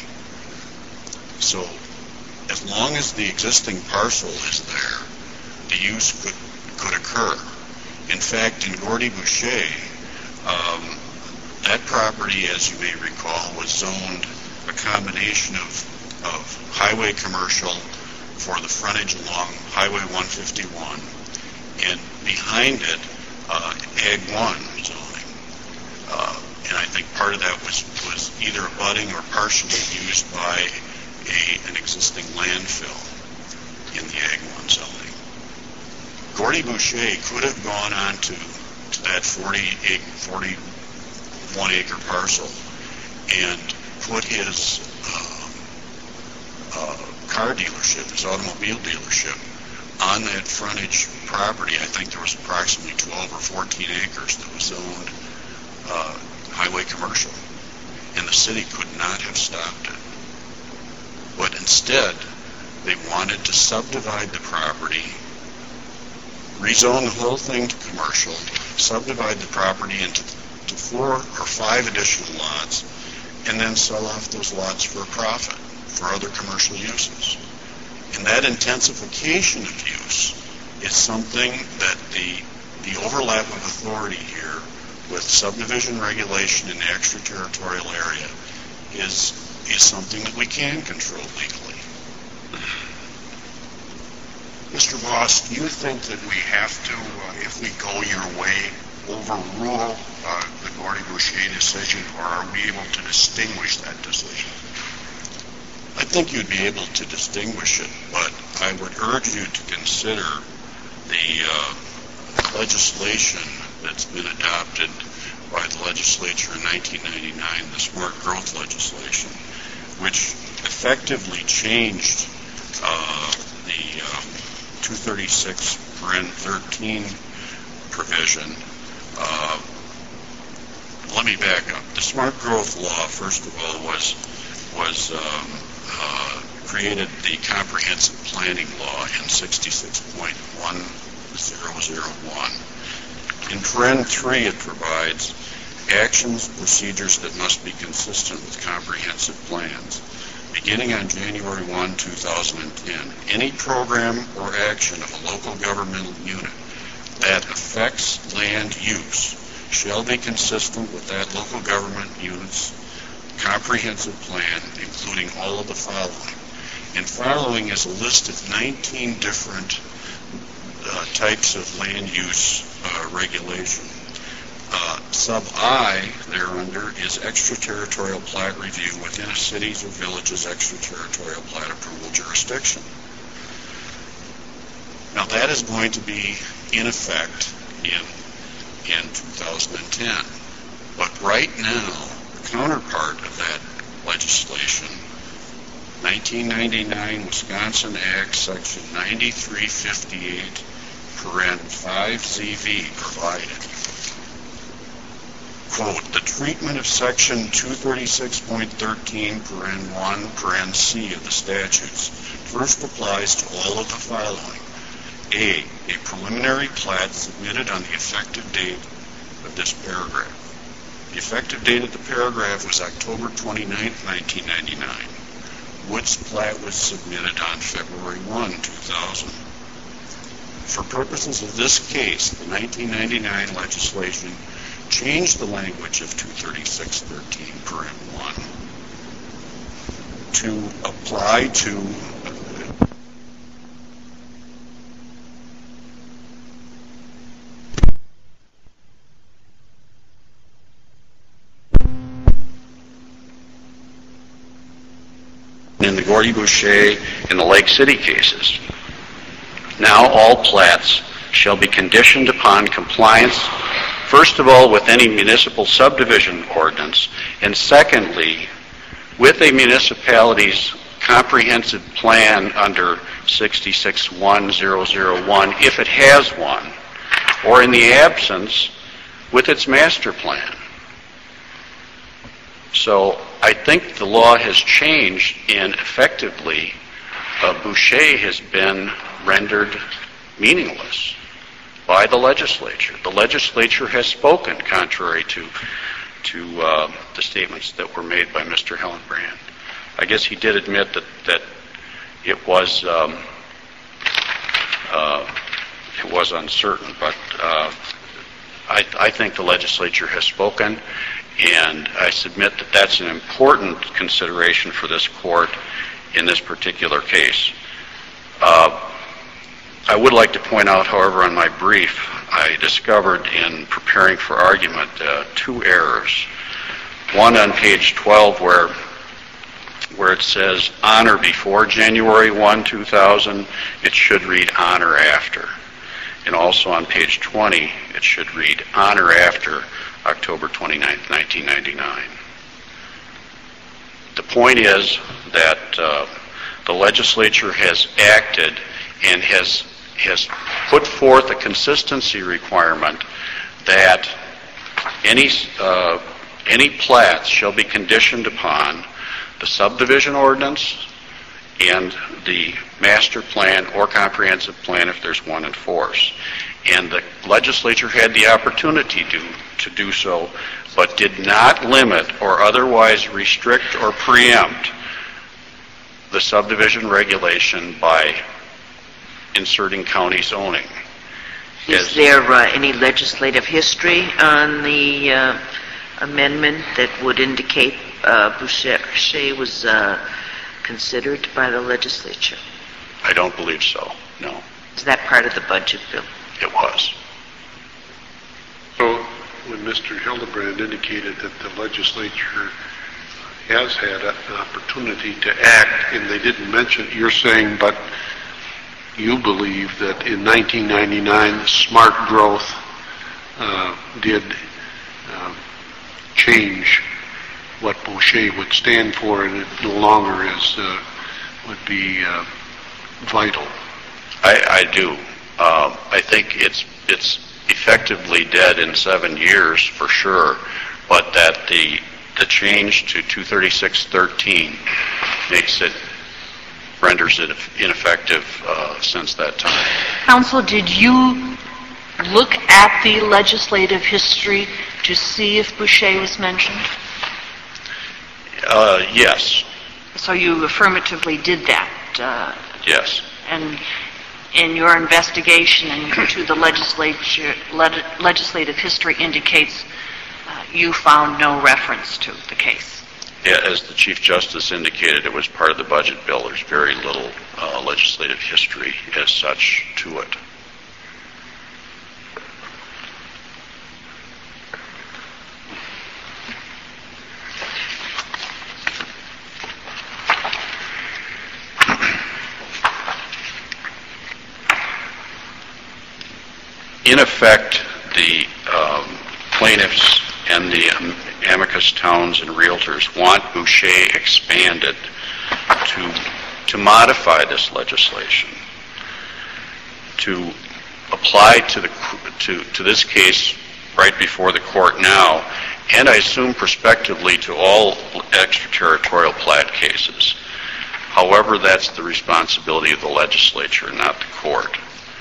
So as long as the existing parcel is there, the use could, could occur. In fact, in Gordy Boucher, um, that property, as you may recall, was zoned a combination of of highway commercial for the frontage along Highway one fifty-one, and behind it, uh, Ag one zoning. Uh, and I think part of that was, was either abutting or partially used by a, an existing landfill in the Ag one zoning. Gordy Boucher could have gone on to, to that forty-one acre parcel and put his um, uh, car dealership, his automobile dealership, on that frontage property. I think there was approximately twelve or fourteen acres that was zoned uh, highway commercial, and the city could not have stopped it. But instead, they wanted to subdivide the property, rezone the whole thing to commercial, subdivide the property into to four or five additional lots, and then sell off those lots for a profit for other commercial uses. And that intensification of use is something that the the overlap of authority here with subdivision regulation in the extraterritorial area is is something that we can control legally. Mister Voss, do you think that we have to, uh, if we go your way, overrule uh, the Gordy Boucher decision, or are we able to distinguish that decision? I think you'd be able to distinguish it, but I would urge you to consider the uh, legislation that's been adopted by the legislature in nineteen ninety-nine, the Smart Growth legislation, which effectively changed uh, the um, two thirty-six thirteen provision. Uh, let me back up. The Smart Growth law, first of all, was was um, uh, created the Comprehensive Planning Law in sixty-six point one thousand one. In Paren three, it provides actions, procedures that must be consistent with comprehensive plans. Beginning on January first, two thousand ten, any program or action of a local governmental unit that affects land use shall be consistent with that local government unit's comprehensive plan, including all of the following. And following is a list of nineteen different uh, types of land use uh, regulation. Uh, sub I, thereunder, is extraterritorial plat review within a city's or village's extraterritorial plat approval jurisdiction. Now that is going to be in effect in, in two thousand ten. But right now, the counterpart of that legislation, nineteen ninety-nine Wisconsin Act Section ninety-three fifty-eight, paren five Z V provided, quote, the treatment of Section two thirty-six point thirteen, paren one, paren C of the statutes first applies to all of the following. A, a preliminary plat submitted on the effective date of this paragraph. The effective date of the paragraph was October twenty-ninth, nineteen ninety-nine. Wood's plat was submitted on February first, two thousand. For purposes of this case, the nineteen ninety-nine legislation changed the language of two thirty-six thirteen, paren one, to apply to in the Gordy Boucher and the Lake City cases. Now all plats shall be conditioned upon compliance, first of all, with any municipal subdivision ordinance, and secondly, with a municipality's comprehensive plan under sixty-six one thousand one, if it has one, or in the absence, with its master plan. So I think the law has changed, and effectively, uh, Boucher has been rendered meaningless by the legislature. The legislature has spoken contrary to to uh, the statements that were made by Mister Hillenbrand. I guess he did admit that that it was um, uh, it was uncertain, but uh, I, I think the legislature has spoken. And I submit that that's an important consideration for this court in this particular case. Uh, I would like to point out, however, in my brief, I discovered in preparing for argument uh, two errors. One on page twelve where where it says honor before January first, two thousand, it should read honor after. And also on page twenty, it should read honor after October twenty-ninth, nineteen ninety-nine. The point is that uh, the legislature has acted and has has put forth a consistency requirement that any uh, any plats shall be conditioned upon the subdivision ordinance and the master plan or comprehensive plan if there's one in force. And the legislature had the opportunity to, to do so, but did not limit or otherwise restrict or preempt the subdivision regulation by inserting county zoning. Is As- there uh, any legislative history on the uh, amendment that would indicate uh, Boucher Boucher was uh, considered by the legislature? I don't believe so, no. Is that part of the budget bill? It was. So when Mister Hildebrand indicated that the legislature has had an opportunity to act, and they didn't mention, you're saying, but you believe that in nineteen ninety-nine, the smart growth uh, did uh, change what Boucher would stand for, and it no longer is uh, would be uh, vital. I, I do. Uh, I think it's it's effectively dead in seven years for sure, but that the the change to two thirty-six thirteen makes it renders it ineffective uh, since that time. Counsel, did you look at the legislative history to see if Boucher was mentioned? Uh, yes, So you affirmatively did that. Uh, yes. and in your investigation into the legislature, le- legislative history indicates uh, you found no reference to the case. Yeah, as the Chief Justice indicated, it was part of the budget bill. There's very little uh, legislative history as such to it. In effect, the um, plaintiffs and the um, amicus towns and realtors want Boucher expanded to to modify this legislation, to apply to the to to this case right before the court now, and I assume prospectively to all extraterritorial plat cases. However, that's the responsibility of the legislature, not the court.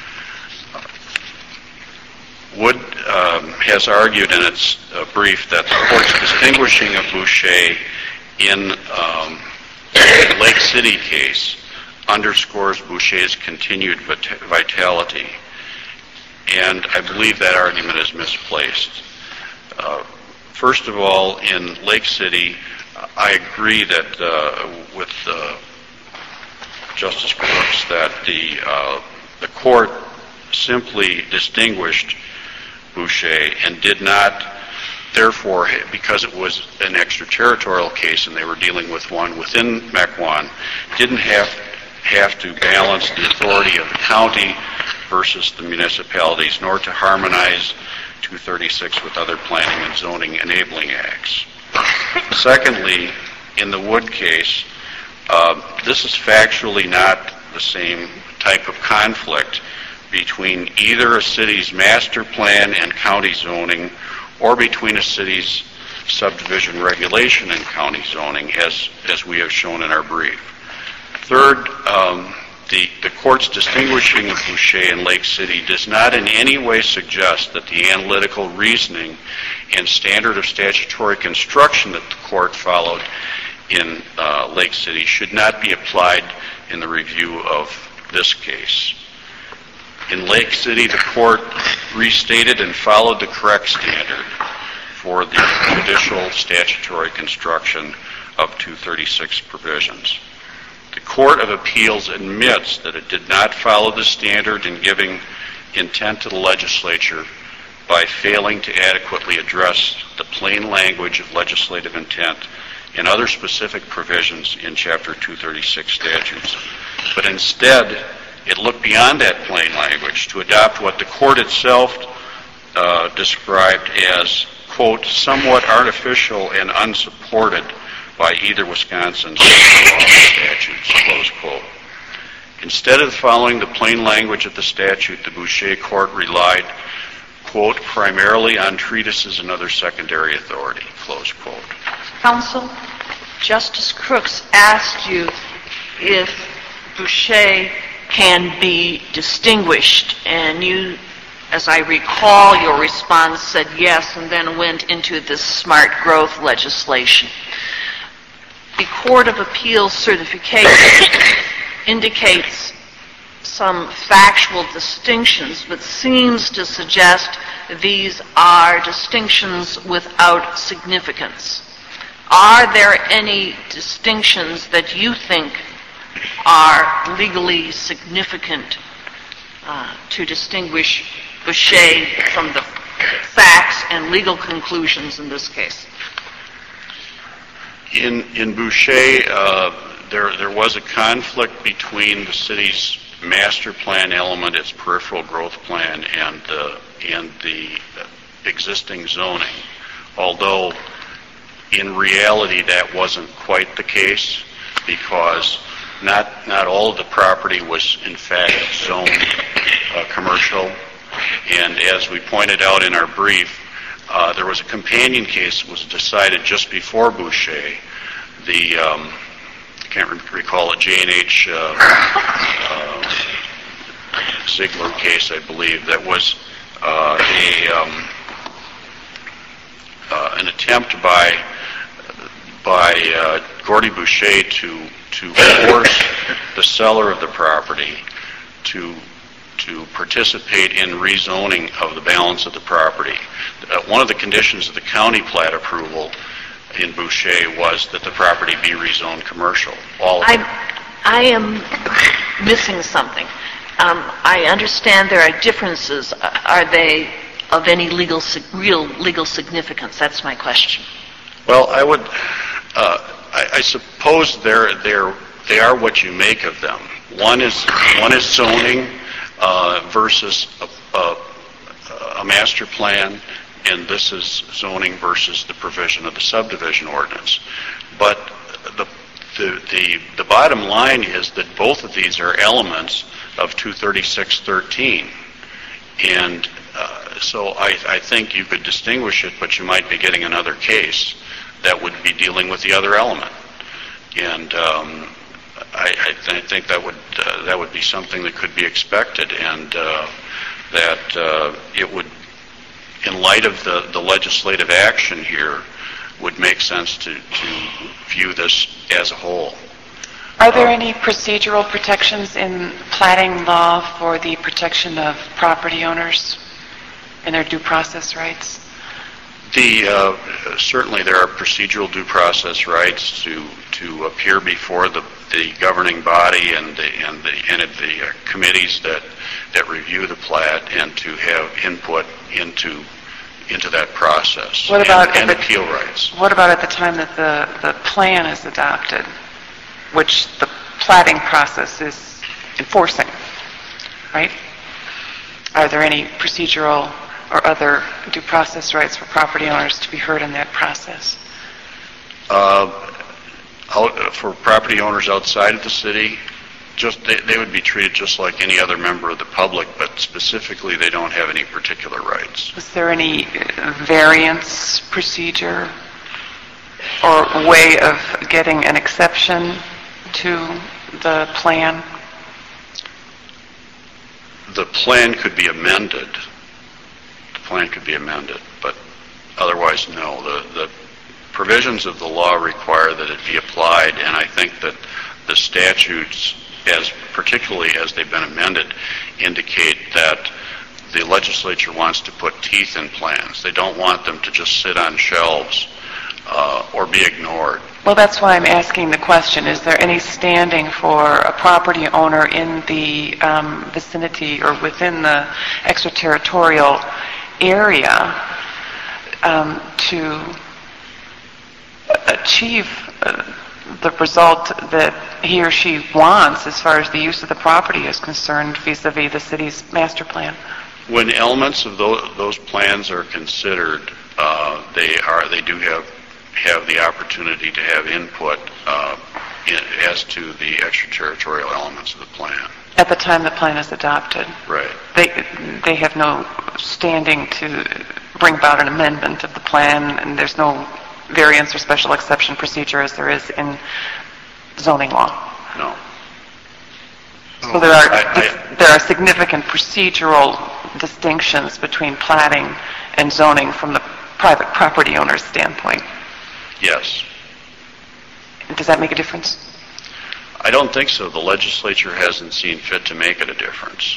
Wood um, has argued in its uh, brief that the court's distinguishing of Boucher in um, the Lake City case underscores Boucher's continued vit- vitality, and I believe that argument is misplaced. Uh, first of all, in Lake City, I agree that uh, with uh, Justice Brooks that the uh, the court simply distinguished Boucher and did not, therefore, because it was an extraterritorial case and they were dealing with one within Mequon, didn't have have to balance the authority of the county versus the municipalities, nor to harmonize two thirty-six with other planning and zoning enabling acts. Secondly, in the Wood case, uh, this is factually not the same type of conflict between either a city's master plan and county zoning or between a city's subdivision regulation and county zoning, as, as we have shown in our brief. Third, um, the, the court's distinguishing of Boucher and Lake City does not in any way suggest that the analytical reasoning and standard of statutory construction that the court followed in uh, Lake City should not be applied in the review of this case. In Lake City, the court restated and followed the correct standard for the judicial statutory construction of two thirty-six provisions. The Court of Appeals admits that it did not follow the standard in giving intent to the legislature by failing to adequately address the plain language of legislative intent and other specific provisions in Chapter two thirty-six statutes. But instead, it looked beyond that plain language to adopt what the court itself uh, described as, quote, somewhat artificial and unsupported by either Wisconsin's or statutes, close quote. Instead of following the plain language of the statute, the Boucher Court relied, quote, primarily on treatises and other secondary authority, close quote. Counsel, Justice Crooks asked you if Boucher can be distinguished, and you, as I recall, your response said yes, and then went into this smart growth legislation. The Court of Appeals certification indicates some factual distinctions, but seems to suggest these are distinctions without significance. Are there any distinctions that you think are legally significant uh, to distinguish Boucher from the facts and legal conclusions in this case? In in Boucher, uh, there there was a conflict between the city's master plan element, its peripheral growth plan, and the and the existing zoning. Although, in reality, that wasn't quite the case, because not not all of the property was in fact zoned uh, commercial. And as we pointed out in our brief, uh, there was a companion case that was decided just before Boucher. The um, I can't re- recall it, J and H uh, uh, Ziegler case, I believe, that was uh, a um, uh, an attempt by by uh, Gordy Boucher to to force the seller of the property to to participate in rezoning of the balance of the property. Uh, one of the conditions of the county plat approval in Boucher was that the property be rezoned commercial. All of it. I am missing something. Um, I understand there are differences. Are they of any legal, real legal significance? That's my question. Well, I would, uh, I, I suppose they're, they're, they are what you make of them. One is one is zoning uh, versus a, a, a master plan, and this is zoning versus the provision of the subdivision ordinance. But the the the, the bottom line is that both of these are elements of two thirty-six thirteen, and uh, so I, I think you could distinguish it, but you might be getting another case that would be dealing with the other element, and um, I, I, th- I think that would uh, that would be something that could be expected, and uh, that uh, it would, in light of the, the legislative action here, would make sense to, to view this as a whole. Are there um, any procedural protections in platting law for the protection of property owners and their due process rights? The uh, certainly there are procedural due process rights to to appear before the, the governing body and the and the and the uh, committees that that review the plat, and to have input into into that process. What about and, and the, appeal rights? What about at the time that the, the plan is adopted, which the platting process is enforcing, right? Are there any procedural or other due process rights for property owners to be heard in that process? Uh, out, for property owners outside of the city, just they, they would be treated just like any other member of the public, but specifically they don't have any particular rights. Is there any variance procedure or way of getting an exception to the plan? The plan could be amended. The plan could be amended, but otherwise, no. The, the provisions of the law require that it be applied, and I think that the statutes, as particularly as they've been amended, indicate that the legislature wants to put teeth in plans. They don't want them to just sit on shelves uh, or be ignored. Well, that's why I'm asking the question. Is there any standing for a property owner in the um, vicinity or within the extraterritorial area um, to achieve uh, the result that he or she wants as far as the use of the property is concerned vis-a-vis the city's master plan? When elements of those, those plans are considered, uh, they are they do have have the opportunity to have input uh, in, as to the extraterritorial elements of the plan. At the time the plan is adopted? Right. They they have no standing to bring about an amendment of the plan, and there's no variance or special exception procedure as there is in zoning law. No. So there are I, I, there are significant procedural distinctions between platting and zoning from the private property owner's standpoint. Yes. Does that make a difference? I don't think so. The legislature hasn't seen fit to make it a difference.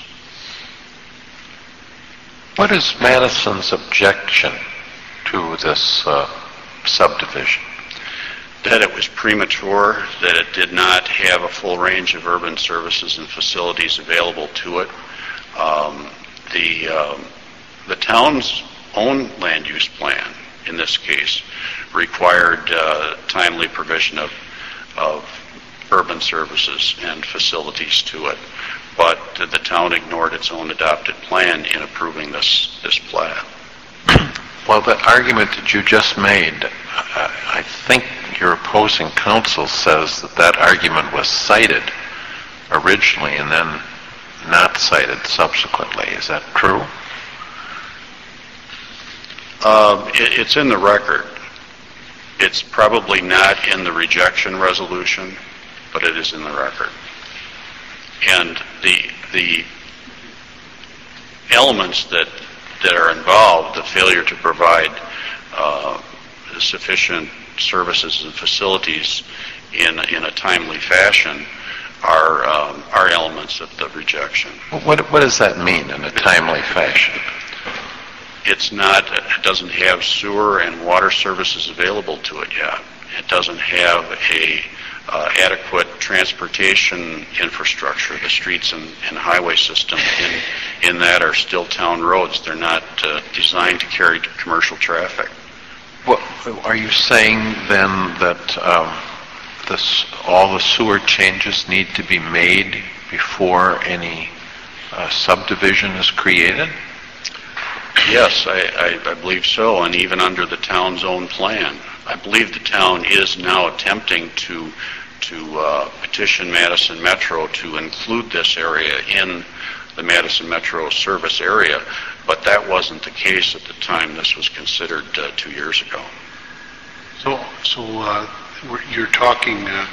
What is Madison's objection to this uh, subdivision? That it was premature, that it did not have a full range of urban services and facilities available to it. Um, the, um, the town's own land use plan, in this case, required uh, timely provision of, of urban services and facilities to it. But the town ignored its own adopted plan in approving this, this plat. Well, the argument that you just made, uh, I think your opposing counsel says that that argument was cited originally and then not cited subsequently. Is that true? Uh, it, it's in the record. It's probably not in the rejection resolution, but it is in the record. And the the elements that that are involved, the failure to provide uh, sufficient services and facilities in in a timely fashion, are um, are elements of the rejection. What what does that mean, in a timely fashion? It's not. It doesn't have sewer and water services available to it yet. It doesn't have a uh, adequate transportation infrastructure. The streets and, and highway system in in that are still town roads. They're not uh, designed to carry commercial traffic. Well, are you saying then that um, this all the sewer changes need to be made before any uh, subdivision is created? Yes, I, I, I believe so, and even under the town's own plan. I believe the town is now attempting to to uh, petition Madison Metro to include this area in the Madison Metro service area, but that wasn't the case at the time this was considered uh, two years ago. So, so uh, we're, you're talking uh,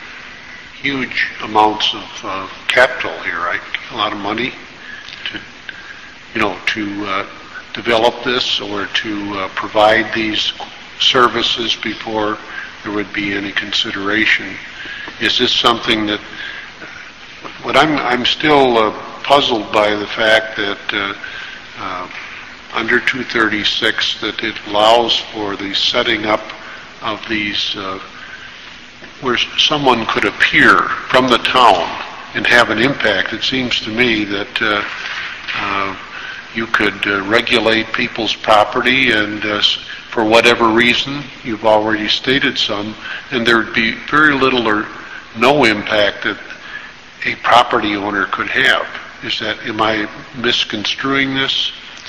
huge amounts of uh, capital here, right? A lot of money to, you know, to uh, develop this or to uh, provide these services before there would be any consideration. Is this something that, what I'm, I'm still uh, puzzled by the fact that uh, uh, under two thirty-six that it allows for the setting up of these, uh, where someone could appear from the town and have an impact. It seems to me that uh, uh, you could uh, regulate people's property and uh, for whatever reason, you've already stated some, and there would be very little or no impact that a property owner could have. Is that, am I misconstruing this?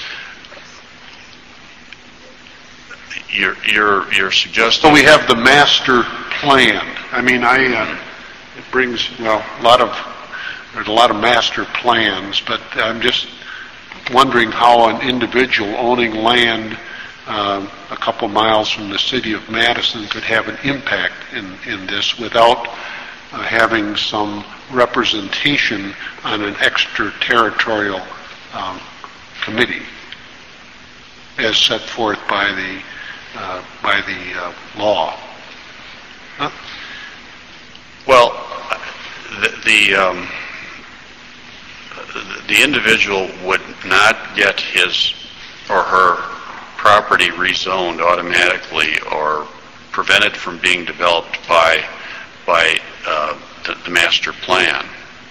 You're, you're, you're suggesting... So we have the master plan. I mean, I, uh, it brings, well, a lot of, there's a lot of master plans, but I'm just wondering how an individual owning land uh, a couple miles from the city of Madison could have an impact in, in this without uh, having some representation on an extraterritorial um, committee as set forth by the uh, by the uh, law. Huh? Well, the the, um, the individual would not get his or her property rezoned automatically or prevented from being developed by by uh, the, the master plan.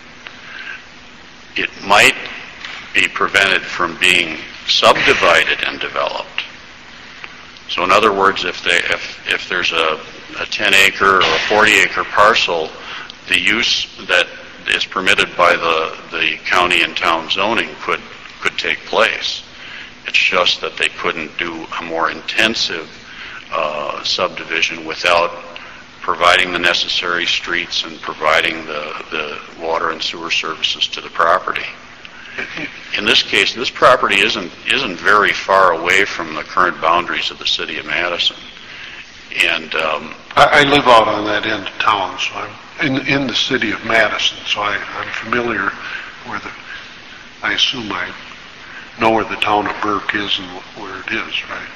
It might be prevented from being subdivided and developed. So in other words, if they if if there's a, a ten acre or a forty acre parcel, the use that is permitted by the the county and town zoning could could take place. It's just that they couldn't do a more intensive uh, subdivision without providing the necessary streets and providing the, the water and sewer services to the property. In this case, this property isn't isn't very far away from the current boundaries of the city of Madison. And um, I, I live out on that end of town, so I'm in in the city of Madison, so I, I'm familiar where the. I assume I know where the town of Burke is and where it is, right?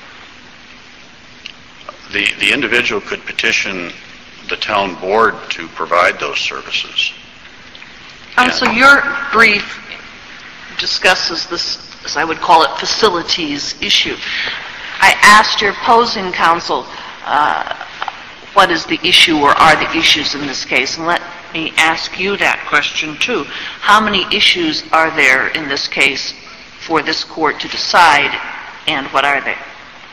The the individual could petition the town board to provide those services. Council, your brief discusses this, as I would call it, facilities issue. I asked your opposing counsel, uh, what is the issue or are the issues in this case? And let me ask you that question too. How many issues are there in this case for this court to decide, and what are they?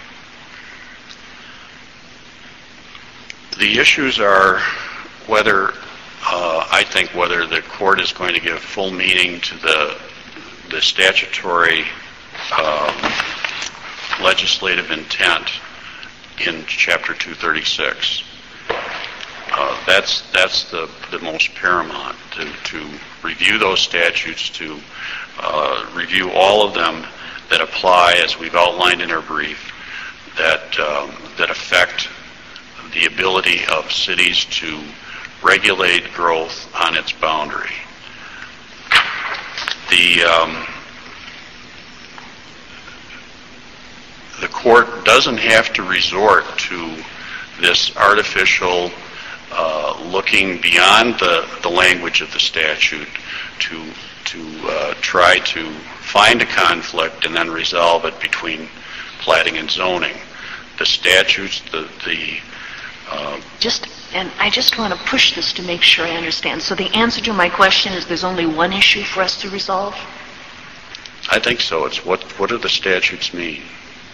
The issues are whether, uh, I think, whether the court is going to give full meaning to the the statutory um, legislative intent in Chapter two thirty-six. Uh, that's that's the, the most paramount, to, to review those statutes, to uh, review all of them that apply, as we've outlined in our brief, that um, that affect the ability of cities to regulate growth on its boundary. The um, the court doesn't have to resort to this artificial uh, looking beyond the, the language of the statute to to uh, try to find a conflict and then resolve it between plating and zoning. The statutes, the the uh, just and I just want to push this to make sure I understand. So the answer to my question is there's only one issue for us to resolve? I think so. It's what what do the statutes mean?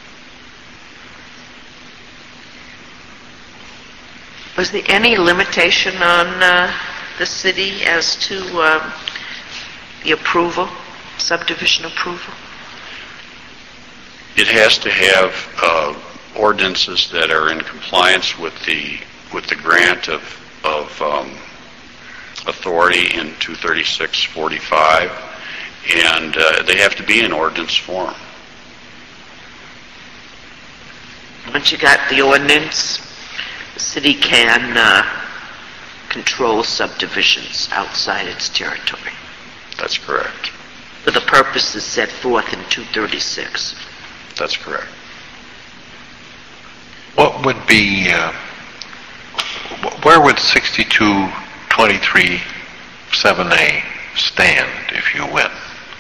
Was there any limitation on uh, the city as to uh, the approval, subdivision approval? It has to have uh, ordinances that are in compliance with the with the grant of of um, authority in two thirty-six forty-five, and uh, they have to be in ordinance form. Once you got the ordinance, the city can uh, control subdivisions outside its territory. That's correct. For the purposes set forth in two thirty-six. That's correct. What would be, uh, where would sixty-two twenty-three seven A stand if you win?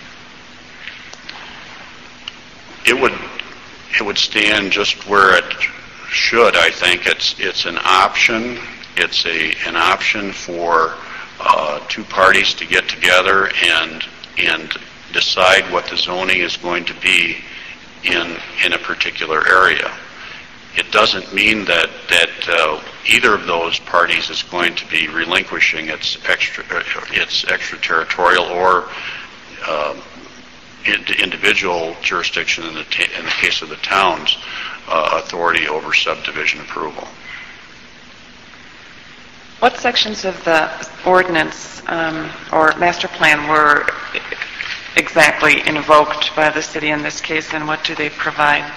It would it would stand just where it should. I think it's it's an option. It's a an option for uh, two parties to get together and and decide what the zoning is going to be in in a particular area. It doesn't mean that that uh, either of those parties is going to be relinquishing its extra its extraterritorial or uh, individual jurisdiction in the ta- in the case of the town's uh, authority over subdivision approval. What sections of the ordinance um, or master plan were exactly invoked by the city in this case, and what do they provide?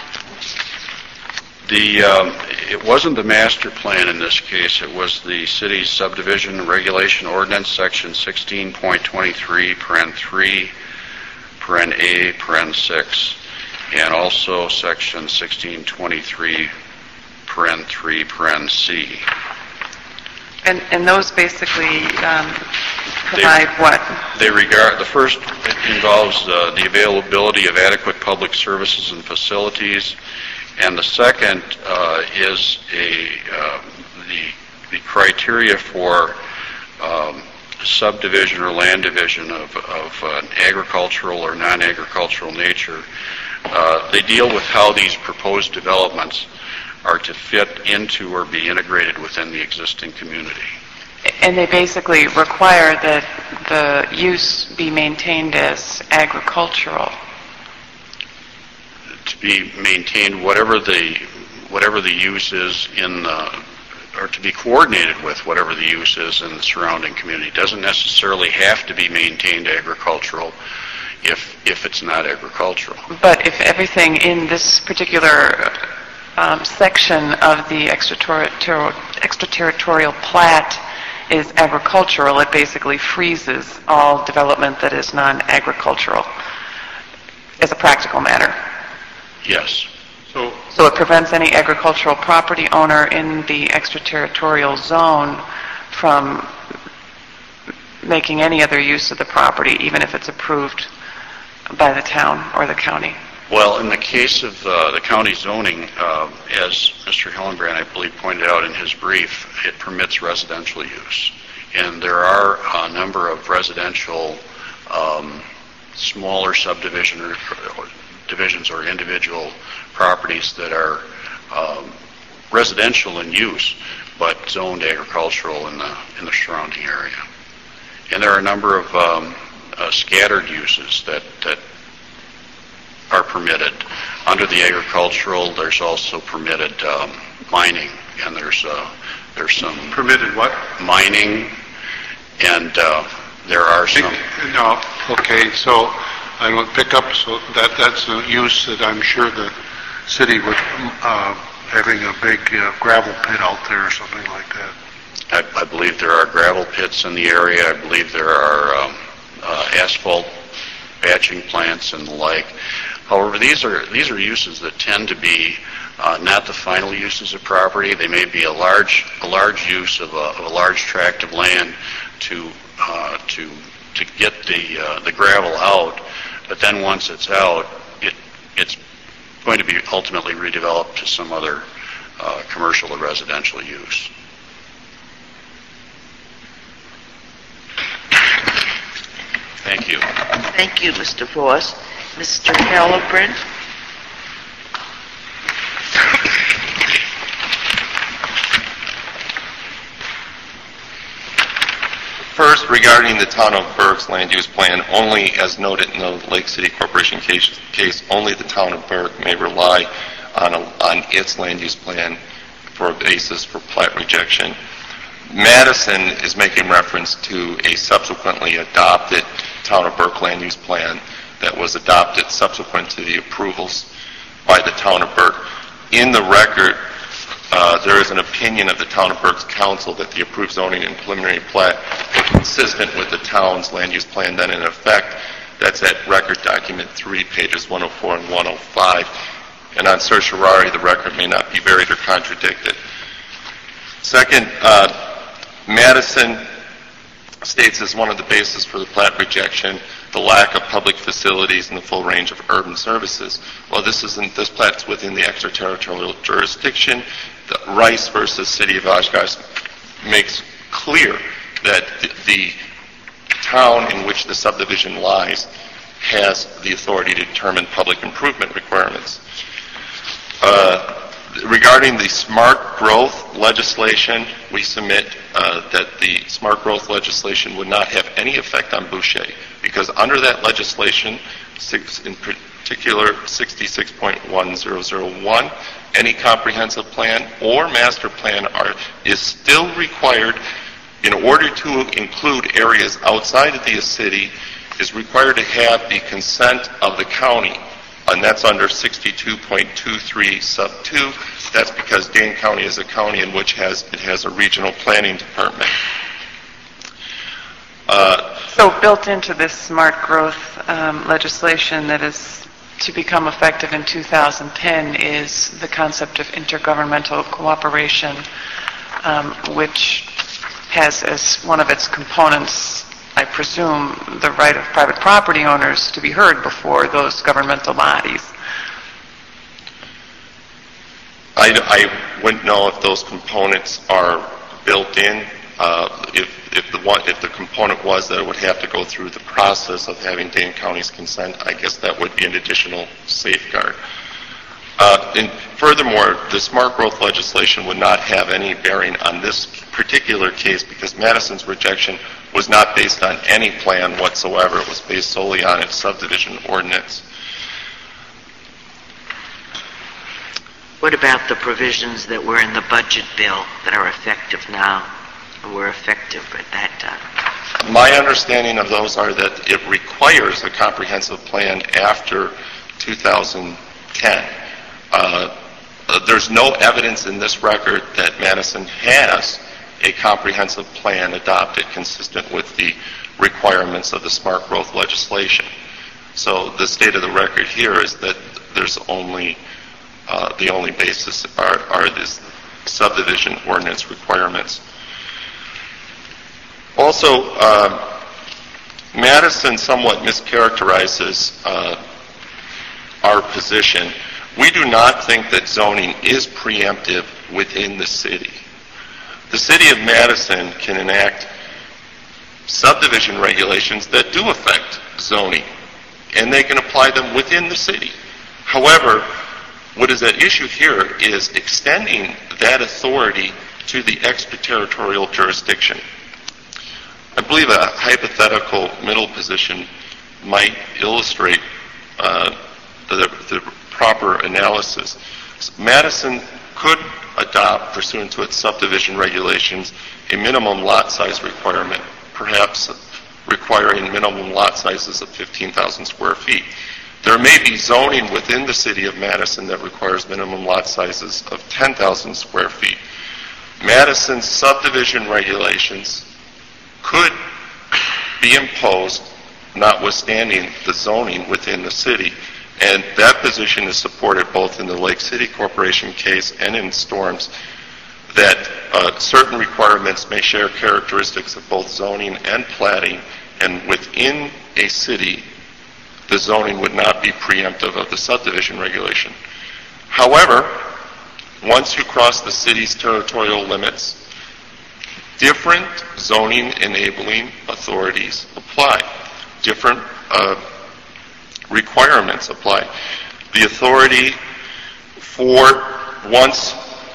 The um, it wasn't the master plan in this case. It was the city's subdivision regulation ordinance, section sixteen point twenty-three, paren three, paren A, paren six, and also section sixteen twenty-three, paren three, paren C. And, and those basically um, provide they, what? They regard, the first involves uh, the availability of adequate public services and facilities, And the second uh, is a uh, the the criteria for um, subdivision or land division of, of an agricultural or non-agricultural nature. Uh, they deal with how these proposed developments are to fit into or be integrated within the existing community. And they basically require that the use be maintained as agricultural. To be maintained, whatever the whatever the use is in the, or to be coordinated with whatever the use is in the surrounding community. It doesn't necessarily have to be maintained agricultural if if it's not agricultural. But if everything in this particular um, section of the extraterritorial, extraterritorial plat is agricultural, it basically freezes all development that is non-agricultural as a practical matter. Yes. So, So it prevents any agricultural property owner in the extraterritorial zone from making any other use of the property, even if it's approved by the town or the county. Well, in the case of uh, the county zoning, uh, as Mister Hillenbrand, I believe, pointed out in his brief, it permits residential use. And there are a number of residential um, smaller subdivision or, or divisions or individual properties that are um, residential in use, but zoned agricultural in the in the surrounding area. And there are a number of um, uh, scattered uses that that are permitted under the agricultural. There's also permitted um, mining, and there's uh, there's some permitted what? Mining, and uh, there are some. No, okay, so I will pick up, so that that's a use that I'm sure the city would, uh, having a big uh, gravel pit out there or something like that. I, I believe there are gravel pits in the area. I believe there are um, uh, asphalt batching plants and the like. However, these are these are uses that tend to be uh, not the final uses of property. They may be a large a large use of a, of a large tract of land to uh, to to get the uh, the gravel out. But then once it's out, it it's going to be ultimately redeveloped to some other uh, commercial or residential use. Thank you. Thank you, Mister Voss. Mister Hillenbrand? First, regarding the town of Berg's land use plan, only as noted in the Lake City Corporation case, case only the town of Berg may rely on, a, on its land use plan for a basis for plat rejection. Madison is making reference to a subsequently adopted town of Berg land use plan that was adopted subsequent to the approvals by the town of Berg. In the record, uh, there is an opinion of the town of Berg's council that the approved zoning and preliminary plat were consistent with the town's land use plan then in effect. That's at record document three, pages one oh four and one oh five. And on certiorari, the record may not be varied or contradicted. Second, uh, Madison states as one of the bases for the plat rejection the lack of public facilities and the full range of urban services. Well, this isn't, this plat's within the extraterritorial jurisdiction. The Rice versus City of Oshkosh makes clear that the, the town in which the subdivision lies has the authority to determine public improvement requirements. Uh, Regarding the smart growth legislation, we submit uh, that the smart growth legislation would not have any effect on Boucher because under that legislation, six, in particular sixty-six point one zero zero one, any comprehensive plan or master plan are, is still required in order to include areas outside of the city, is required to have the consent of the county. And that's under sixty-two point two three sub two. That's because Dane County is a county in which has it has a regional planning department. Uh, so built into this smart growth um, legislation that is to become effective in two thousand ten is the concept of intergovernmental cooperation, um, which has as one of its components, I presume, the right of private property owners to be heard before those governmental bodies. I, I wouldn't know if those components are built in. Uh, if, if, the one, if the component was that it would have to go through the process of having Dane County's consent, I guess that would be an additional safeguard. Uh, and furthermore, the smart growth legislation would not have any bearing on this particular case because Madison's rejection was not based on any plan whatsoever. It was based solely on its subdivision ordinance. What about the provisions that were in the budget bill that are effective now, or were effective at that time? My understanding of those are that it requires a comprehensive plan after two thousand ten. Uh, there's no evidence in this record that Madison has a comprehensive plan adopted consistent with the requirements of the smart growth legislation. So the state of the record here is that there's only uh, the only basis are, are this subdivision ordinance requirements. Also, uh, Madison somewhat mischaracterizes uh, our position. We do not think that zoning is preemptive within the city. The city of Madison can enact subdivision regulations that do affect zoning, and they can apply them within the city. However, what is at issue here is extending that authority to the extraterritorial jurisdiction. I believe a hypothetical middle position might illustrate uh, the, the proper analysis. Madison could adopt, pursuant to its subdivision regulations, a minimum lot size requirement, perhaps requiring minimum lot sizes of fifteen thousand square feet. There may be zoning within the city of Madison that requires minimum lot sizes of ten thousand square feet. Madison's subdivision regulations could be imposed notwithstanding the zoning within the city. And that position is supported both in the Lake City Corporation case and in Storms, that uh, certain requirements may share characteristics of both zoning and platting, and within a city, the zoning would not be preemptive of the subdivision regulation. However, once you cross the city's territorial limits, different zoning enabling authorities apply. Different uh, requirements apply. The authority for once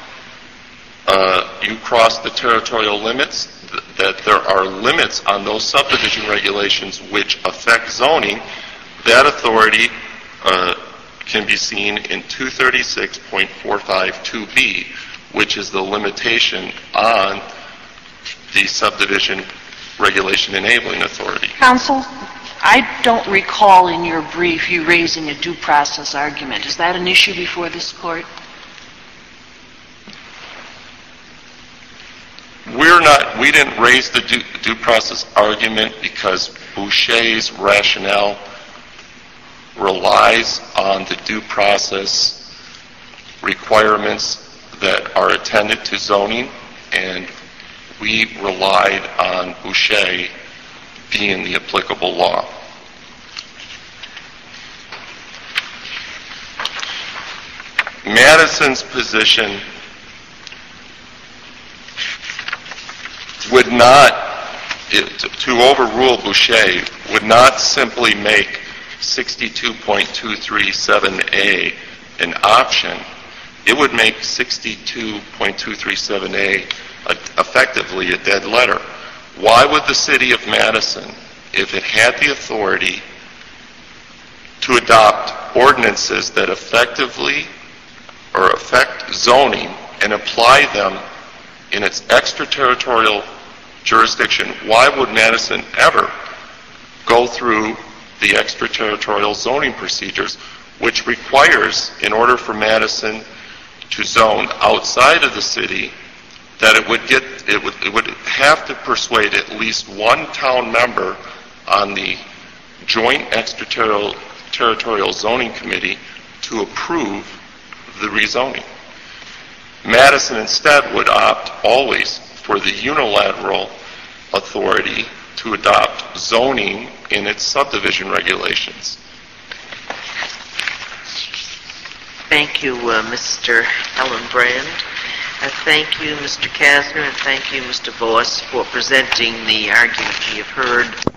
uh, you cross the territorial limits, th- that there are limits on those subdivision regulations which affect zoning, that authority uh, can be seen in two thirty-six point four five two B, which is the limitation on the subdivision regulation enabling authority. Counsel, I don't recall in your brief you raising a due process argument. Is that an issue before this court? We're not, we didn't raise the due, due process argument because Boucher's rationale relies on the due process requirements that are attended to zoning, and we relied on Boucher being the applicable law. Madison's position would not, it, to overrule Boucher, would not simply make sixty-two point two three seven A an option. It would make sixty-two point two three seven A a, effectively a dead letter. Why would the city of Madison, if it had the authority to adopt ordinances that effectively or affect zoning and apply them in its extraterritorial jurisdiction, why would Madison ever go through the extraterritorial zoning procedures, which requires, in order for Madison to zone outside of the city, that it would get it would it would have to persuade at least one town member on the joint extraterritorial territorial zoning committee to approve the rezoning. Madison instead would opt always for the unilateral authority to adopt zoning in its subdivision regulations. Thank you, uh, Mister Hillenbrand. Uh, thank you, Mister Kasner, and thank you, Mister Voss, for presenting the argument we have heard.